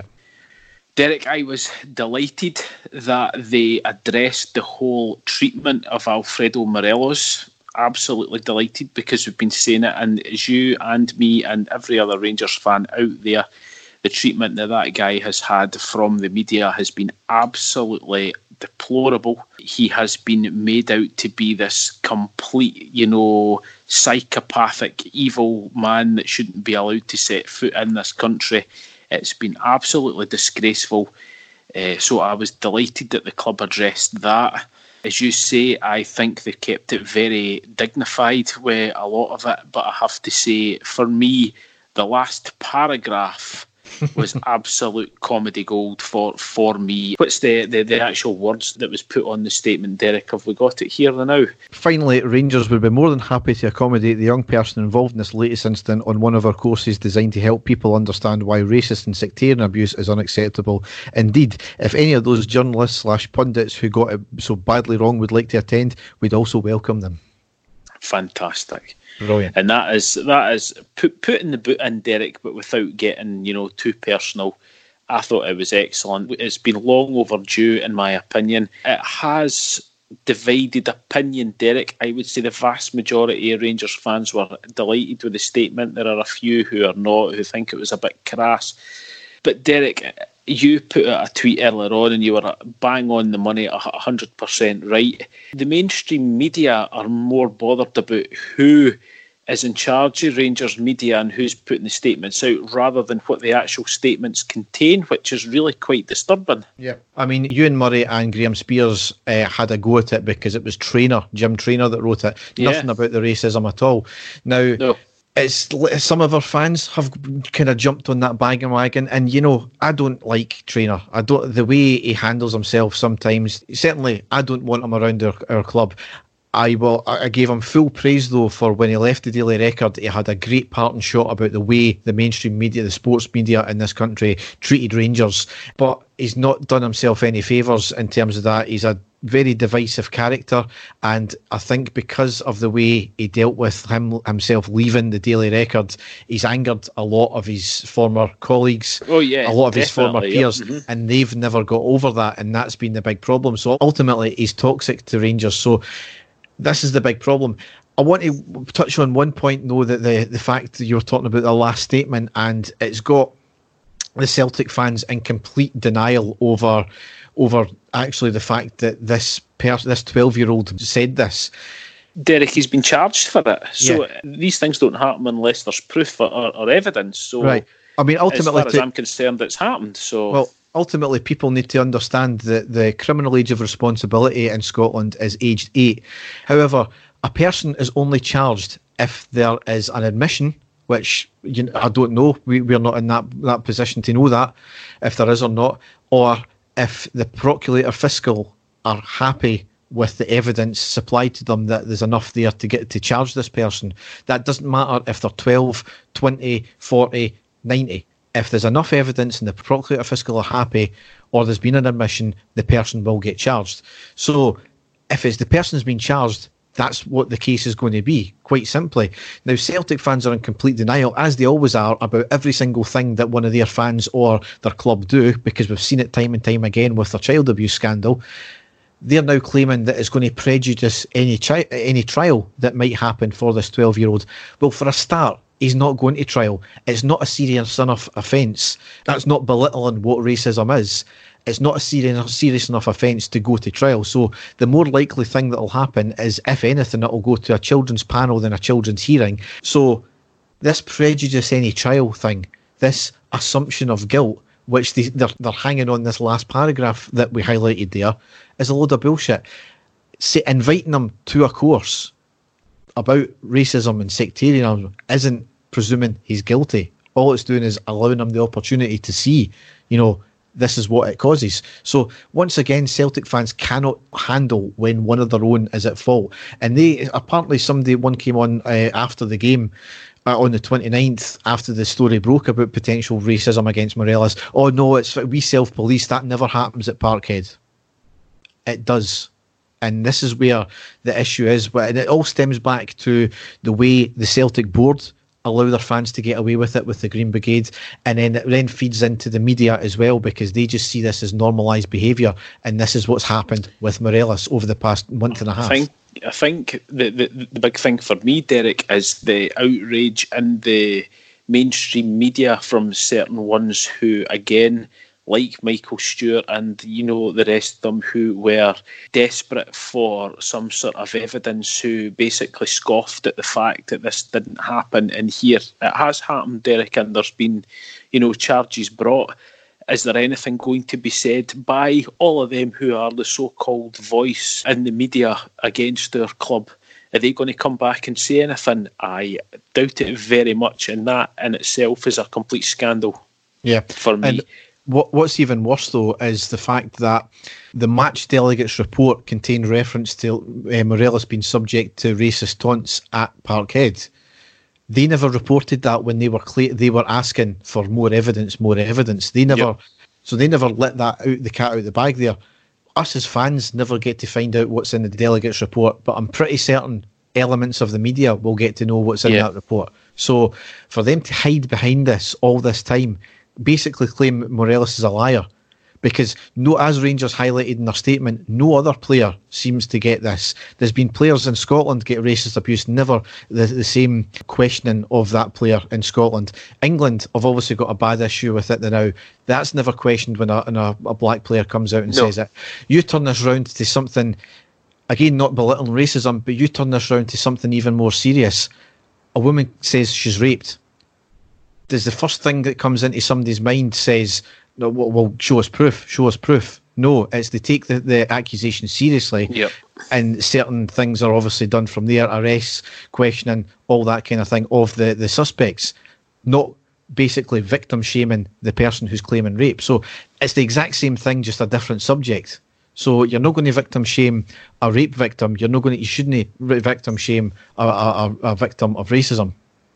Derek, I was delighted that they addressed the whole treatment of Alfredo Morelos. Absolutely delighted, because we've been saying it, and as you and me and every other Rangers fan out there, the treatment that that guy has had from the media has been absolutely deplorable. He has been made out to be this complete, you know, psychopathic, evil man that shouldn't be allowed to set foot in this country. It's been absolutely disgraceful. Uh, so I was delighted that the club addressed that. As you say, I think they've kept it very dignified with a lot of it, but I have to say, for me, the last paragraph was absolute comedy gold for, for me. What's the, the, the actual words that was put on the statement, Derek? Have we got it here now? Finally, Rangers would be more than happy to accommodate the young person involved in this latest incident on one of our courses designed to help people understand why racist and sectarian abuse is unacceptable. Indeed, if any of those journalists slash pundits who got it so badly wrong would like to attend, we'd also welcome them. Fantastic. Brilliant. And that is that is put putting the boot in, Derek, but without getting, you know, too personal. I thought it was excellent. It's been long overdue, in my opinion. It has divided opinion, Derek. I would say the vast majority of Rangers fans were delighted with the statement. There are a few who are not, who think it was a bit crass. But Derek, you put out a tweet earlier on and you were bang on the money, one hundred percent right. The mainstream media are more bothered about who is in charge of Rangers media and who's putting the statements out rather than what the actual statements contain, which is really quite disturbing. Yeah, I mean, Ewan Murray and Graham Spears uh, had a go at it because it was Traynor, Jim Traynor, that wrote it. Yeah. Nothing about the racism at all. Now, no. It's some of our fans have kind of jumped on that bandwagon, and you know, I don't like Traynor. I don't the way he handles himself sometimes. Certainly, I don't want him around our, our club. I will. I gave him full praise though for when he left the Daily Record. He had a great parting shot about the way the mainstream media, the sports media in this country, treated Rangers. But he's not done himself any favours in terms of that. He's a very divisive character, and I think because of the way he dealt with him himself leaving the Daily Record, he's angered a lot of his former colleagues, oh yeah, a lot of his former peers, yeah. mm-hmm. and they've never got over that, and that's been the big problem. So ultimately, he's toxic to Rangers. So this is the big problem. I want to touch on one point, though, that the, the fact that you were talking about the last statement, and it's got the Celtic fans in complete denial over over actually the fact that this person, this twelve-year-old said this. Derek, he's been charged for it. So yeah. These things don't happen unless there's proof or, or evidence. So right. I mean, ultimately, as far as to, I'm concerned, it's happened. So well, ultimately, people need to understand that the criminal age of responsibility in Scotland is aged eight. However, a person is only charged if there is an admission, which you know, I don't know. We, we're not in that, that position to know that, if there is or not, or if the Procurator Fiscal are happy with the evidence supplied to them that there's enough there to get to charge this person. That doesn't matter if they're twelve, twenty, forty, ninety. If there's enough evidence and the Procurator Fiscal are happy, or there's been an admission, the person will get charged. So if it's the person's been charged, that's what the case is going to be, quite simply. Now, Celtic fans are in complete denial, as they always are, about every single thing that one of their fans or their club do, because we've seen it time and time again with their child abuse scandal. They're now claiming that it's going to prejudice any, chi- any trial that might happen for this twelve-year-old. Well, for a start, he's not going to trial. It's not a serious enough offence. That's not belittling what racism is. It's not a serious, serious enough offence to go to trial. So the more likely thing that will happen is, if anything, it will go to a children's panel than a children's hearing. So this prejudice any trial thing, this assumption of guilt, which they, they're, they're hanging on this last paragraph that we highlighted there, is a load of bullshit. Say, inviting him to a course about racism and sectarianism isn't presuming he's guilty. All it's doing is allowing him the opportunity to see, you know, this is what it causes. So once again, Celtic fans cannot handle when one of their own is at fault. And they, apparently somebody, one came on uh, after the game, uh, on the twenty-ninth, after the story broke about potential racism against Morelos. Oh no, it's we self-police. That never happens at Parkhead. It does. And this is where the issue is. And it all stems back to the way the Celtic board allow their fans to get away with it with the Green Brigade, and then it then feeds into the media as well, because they just see this as normalised behaviour, and this is what's happened with Morelos over the past month and a half. I think, I think the, the, the big thing for me, Derek, is the outrage in the mainstream media from certain ones who, again, like Michael Stewart and, you know, the rest of them, who were desperate for some sort of evidence, who basically scoffed at the fact that this didn't happen. And here it has happened, Derek, and there's been, you know, charges brought. Is there anything going to be said by all of them who are the so-called voice in the media against their club? Are they going to come back and say anything? I doubt it very much, and that in itself is a complete scandal. Yeah, for me. And What, what's even worse, though, is the fact that the match delegates report contained reference to uh, Morelos being subject to racist taunts at Parkhead. They never reported that when they were cl- they were asking for more evidence, more evidence. They never, yep. So they never let that out, the cat out of the bag there. Us as fans never get to find out what's in the delegates report, but I'm pretty certain elements of the media will get to know what's in yep. that report. So for them to hide behind this all this time, basically claim Morelos is a liar, because no, as Rangers highlighted in their statement, no other player seems to get this. There's been players in Scotland get racist abuse, never the, the same questioning of that player in Scotland. England have obviously got a bad issue with it now. That's never questioned when a, when a, a black player comes out and no. says it. You turn this round to something, again, not belittling racism, but you turn this round to something even more serious. A woman says she's raped. Does the first thing that comes into somebody's mind says, no, well, show us proof, show us proof? No, it's they take the, the accusation seriously, yep. and certain things are obviously done from there, arrests, questioning, all that kind of thing of the, the suspects, not basically victim shaming the person who's claiming rape. So it's the exact same thing, just a different subject. So you're not going to victim shame a rape victim, you're not going to, you shouldn't victim shame a, a, a victim of racism.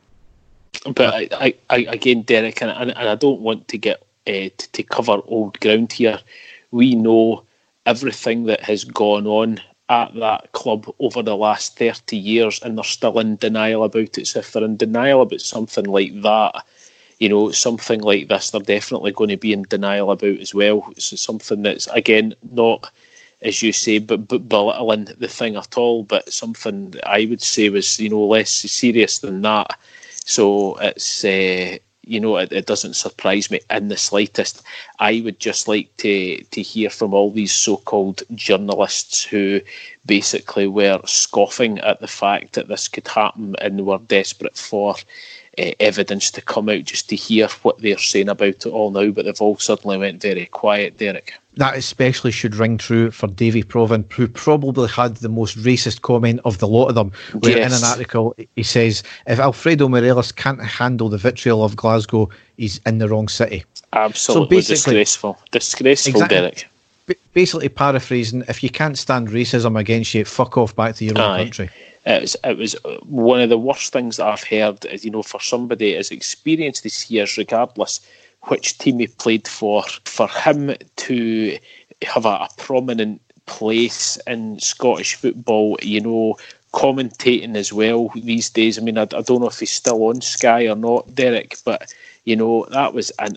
But I, I, I, again, Derek, and, and I don't want to get uh, to, to cover old ground here. We know everything that has gone on at that club over the last thirty years, and they're still in denial about it. So if they're in denial about something like that, you know, something like this, they're definitely going to be in denial about as well. It's something that's, again, not, as you say, but, but belittling the thing at all, but something that I would say was, you know, less serious than that. So it's, uh, you know, it, it doesn't surprise me in the slightest. I would just like to to hear from all these so-called journalists who basically were scoffing at the fact that this could happen and were desperate for uh, evidence to come out, just to hear what they're saying about it all now, but they've all suddenly went very quiet, Derek. That especially should ring true for Davy Provan, who probably had the most racist comment of the lot of them, where yes. in an article he says, if Alfredo Morelos can't handle the vitriol of Glasgow, he's in the wrong city. Absolutely so disgraceful. Disgraceful, exactly, Derek. Basically paraphrasing, if you can't stand racism against you, fuck off back to your own Aye. country. It was, it was one of the worst things that I've heard, you know, for somebody as experienced as he is, regardless which team he played for, for him to have a, a prominent place in Scottish football, you know, commentating as well these days. I mean, I, I don't know if he's still on Sky or not, Derek, but, you know, that was an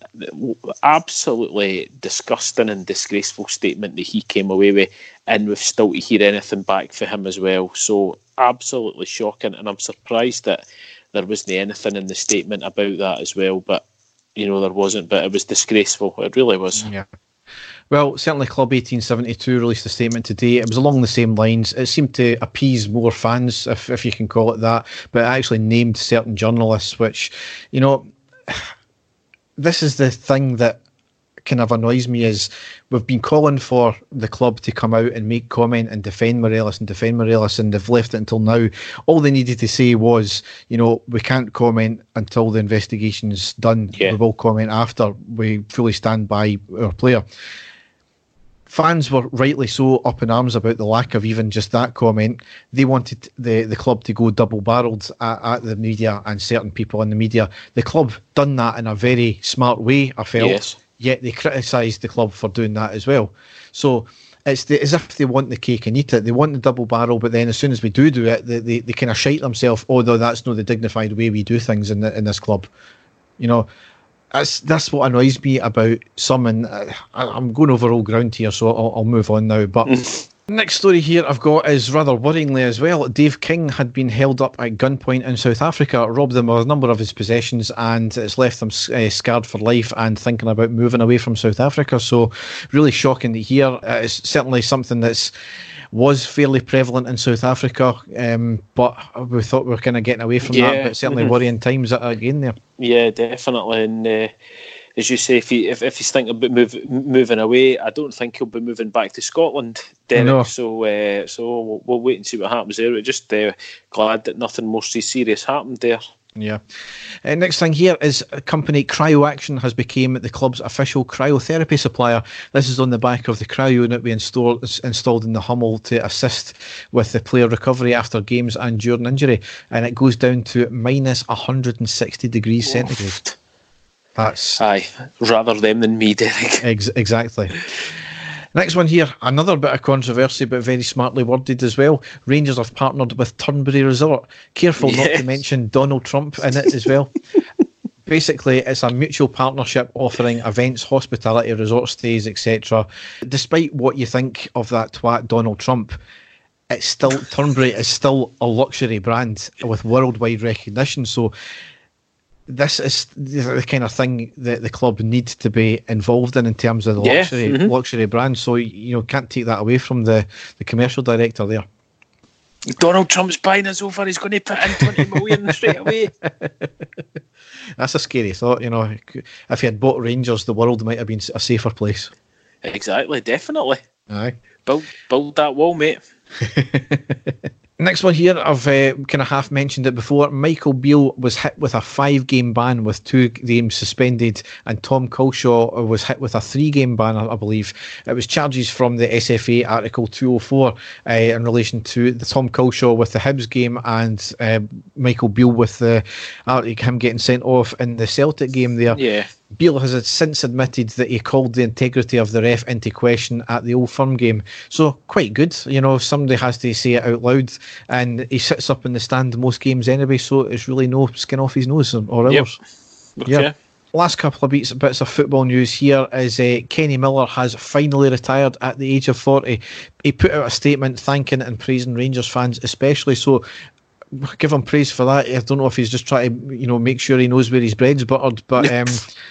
absolutely disgusting and disgraceful statement that he came away with, and we've still to hear anything back for him as well. So absolutely shocking, and I'm surprised that there wasn't anything in the statement about that as well, but you know, there wasn't, but it was disgraceful. It really was. Yeah. Well, certainly Club eighteen seventy-two released a statement today. It was along the same lines. It seemed to appease more fans, if if you can call it that, but it actually named certain journalists, which, you know, this is the thing that kind of annoys me is we've been calling for the club to come out and make comment and defend Morelos and defend Morelos, and they've left it until now. All they needed to say was, you know, we can't comment until the investigation's done. Yeah. We will comment after we fully stand by our player. Fans were rightly so up in arms about the lack of even just that comment. They wanted the, the club to go double-barrelled at, at the media and certain people in the media. The club done that in a very smart way, I felt. Yes. Yet they criticised the club for doing that as well. So it's the, as if they want the cake and eat it. They want the double barrel, but then as soon as we do do it, they, they, they kind of shite themselves. Oh, no, that's not the dignified way we do things in the, in this club. You know, That's that's what annoys me about some, and uh, I'm going over old ground here, so I'll, I'll move on now. But next story here I've got is rather worryingly as well. Dave King had been held up at gunpoint in South Africa, robbed him of a number of his possessions, and it's left him uh, scarred for life and thinking about moving away from South Africa. So really shocking to hear. Uh, it's certainly something that's was fairly prevalent in South Africa, um, but we thought we were kind of getting away from yeah. that, but certainly mm-hmm. worrying times again there. Yeah, definitely. And uh, as you say, if he if, if he's thinking about move, moving away, I don't think he'll be moving back to Scotland, Derek. No. So uh, so we'll, we'll wait and see what happens there. We're just uh, glad that nothing more serious happened there. Yeah. Uh, next thing here is a company CryoAction has become the club's official cryotherapy supplier. This is on the back of the cryo unit we installed, installed in the Hummel to assist with the player recovery after games and during injury. And it goes down to minus one hundred sixty degrees centigrade. That's Aye, rather them than me, Derek. Ex- exactly. Next one here, another bit of controversy, but very smartly worded as well. Rangers have partnered with Turnberry Resort. Careful yes. not to mention Donald Trump in it as well. Basically, it's a mutual partnership offering events, hospitality, resort stays, et cetera. Despite what you think of that twat Donald Trump, it's still Turnberry is still a luxury brand with worldwide recognition. So this is the kind of thing that the club need to be involved in in terms of the yeah. luxury mm-hmm. luxury brand. So you know, can't take that away from the, the commercial director there. Donald Trump's buying us over. He's going to put in twenty million straight away. That's a scary thought. You know, if he had bought Rangers, the world might have been a safer place. Exactly, definitely. Aye, build build that wall, mate. Next one here, I've uh, kind of half mentioned it before. Michael Beale was hit with a five-game ban with two games suspended, and Tom Culshaw was hit with a three-game ban, I believe. It was charges from the S F A Article two oh four uh, in relation to the Tom Culshaw with the Hibs game and uh, Michael Beale with the uh, him getting sent off in the Celtic game there. Yeah. Beale has since admitted that he called the integrity of the ref into question at the Old Firm game. So, quite good. You know, somebody has to say it out loud, and he sits up in the stand most games anyway, so it's really no skin off his nose or ours. Yep. Okay. Yep. Last couple of beats, bits of football news here is uh, Kenny Miller has finally retired at the age of forty. He put out a statement thanking and praising Rangers fans especially, so give him praise for that. I don't know if he's just trying to, you know, make sure he knows where his bread's buttered, but um,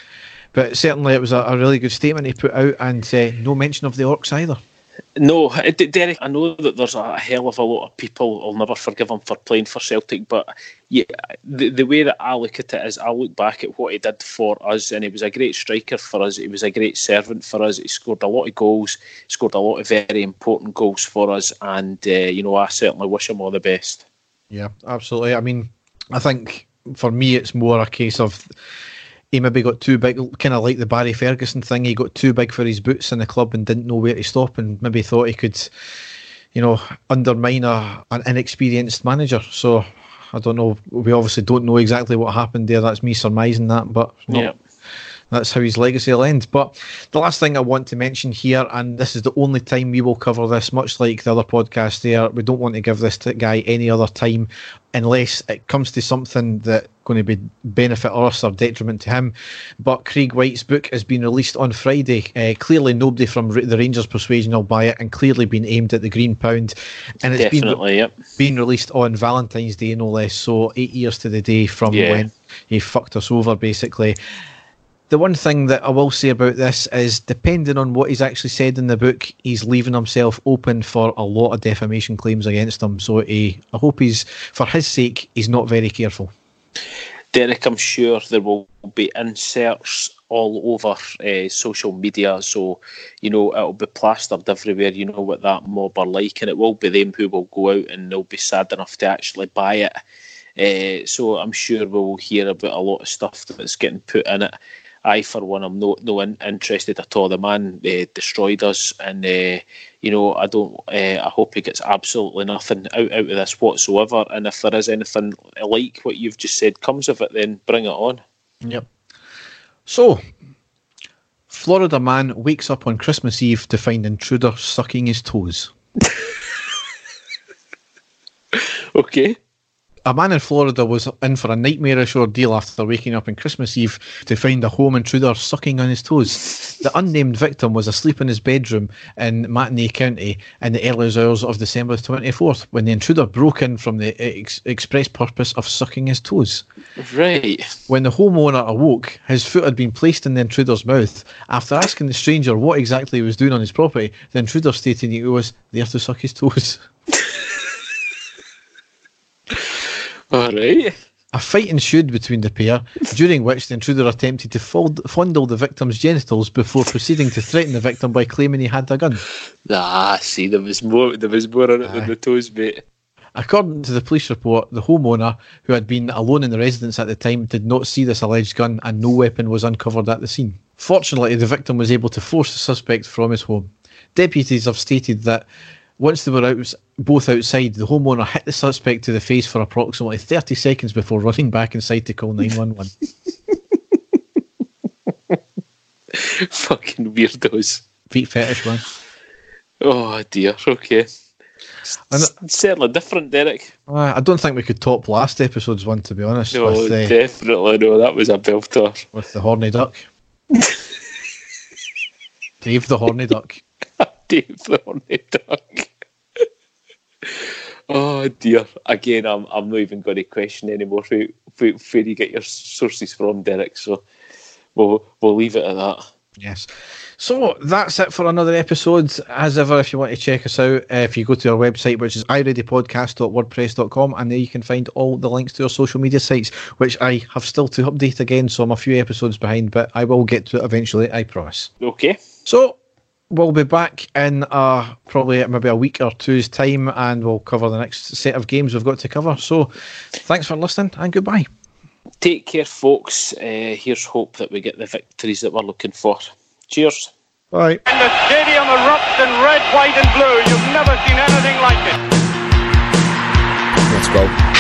but certainly it was a, a really good statement he put out, and uh, no mention of the Orcs either. No, Derek, I know that there's a hell of a lot of people I'll never forgive him for playing for Celtic, but yeah, the, the way that I look at it is I look back at what he did for us, and he was a great striker for us, he was a great servant for us, he scored a lot of goals, scored a lot of very important goals for us, and uh, you know, I certainly wish him all the best. Yeah, absolutely. I mean, I think for me it's more a case of he maybe got too big, kind of like the Barry Ferguson thing. He got too big for his boots in the club and didn't know where to stop, and maybe thought he could, you know, undermine a, an inexperienced manager. So I don't know. We obviously don't know exactly what happened there. That's me surmising that, but no. Yeah. That's how his legacy will end. But the last thing I want to mention here, and this is the only time we will cover this, much like the other podcast there, we don't want to give this guy any other time unless it comes to something that's going to be benefit us or detriment to him. But Craig White's book has been released on Friday. Uh, clearly nobody from the Rangers persuasion will buy it, and clearly been aimed at the Green Pound. And it's Definitely, been, yep. been released on Valentine's Day, no less. So eight years to the day from yeah. when he fucked us over, basically. The one thing that I will say about this is, depending on what he's actually said in the book, he's leaving himself open for a lot of defamation claims against him. So he, I hope he's, for his sake, he's not very careful. Derek, I'm sure there will be inserts all over uh, social media, so you know it'll be plastered everywhere. You know what that mob are like, and it will be them who will go out and they'll be sad enough to actually buy it. Uh, so I'm sure we'll hear about a lot of stuff that's getting put in it. I, for one, am no no in, interested at all. The man uh, destroyed us, and uh, you know I don't. Uh, I hope he gets absolutely nothing out, out of this whatsoever. And if there is anything like what you've just said comes of it, then bring it on. Yep. So, Florida man wakes up on Christmas Eve to find intruder sucking his toes. Okay. A man in Florida was in for a nightmarish ordeal after waking up on Christmas Eve to find a home intruder sucking on his toes. The unnamed victim was asleep in his bedroom in Matinee County in the early hours of December twenty-fourth when the intruder broke in from the ex- express purpose of sucking his toes. Right. When the homeowner awoke, his foot had been placed in the intruder's mouth. After asking the stranger what exactly he was doing on his property, the intruder stated he was there to suck his toes. All right. A fight ensued between the pair, during which the intruder attempted to fold, fondle the victim's genitals before proceeding to threaten the victim by claiming he had a gun. Ah, see, there was more. There was more on it than the toes, mate. According to the police report, the homeowner, who had been alone in the residence at the time, did not see this alleged gun, and no weapon was uncovered at the scene. Fortunately, the victim was able to force the suspect from his home. Deputies have stated that once they were out, both outside, the homeowner hit the suspect to the face for approximately thirty seconds before running back inside to call nine one one. Fucking weirdos. Feet fetish, man. Oh dear, okay. And, it's certainly different, Derek. uh, I don't think we could top last episode's one, to be honest. No, with, uh, definitely no. That was a belter. With the horny duck. Dave the horny duck. Dave the horny duck. Oh dear. Again, I'm I'm not even going to question anymore who, who, where you get your sources from, Derek. So we'll we'll leave it at that. Yes. So that's it for another episode. As ever, if you want to check us out, uh, if you go to our website, which is i ready podcast dot wordpress dot com, and there you can find all the links to our social media sites, which I have still to update again, so I'm a few episodes behind, but I will get to it eventually, I promise. Okay. So we'll be back in uh, probably maybe a week or two's time, and we'll cover the next set of games we've got to cover. So thanks for listening, and goodbye. Take care, folks. Uh, here's hope that we get the victories that we're looking for. Cheers. Bye. And the stadium erupts in red, white and blue. You've never seen anything like it. Let's go.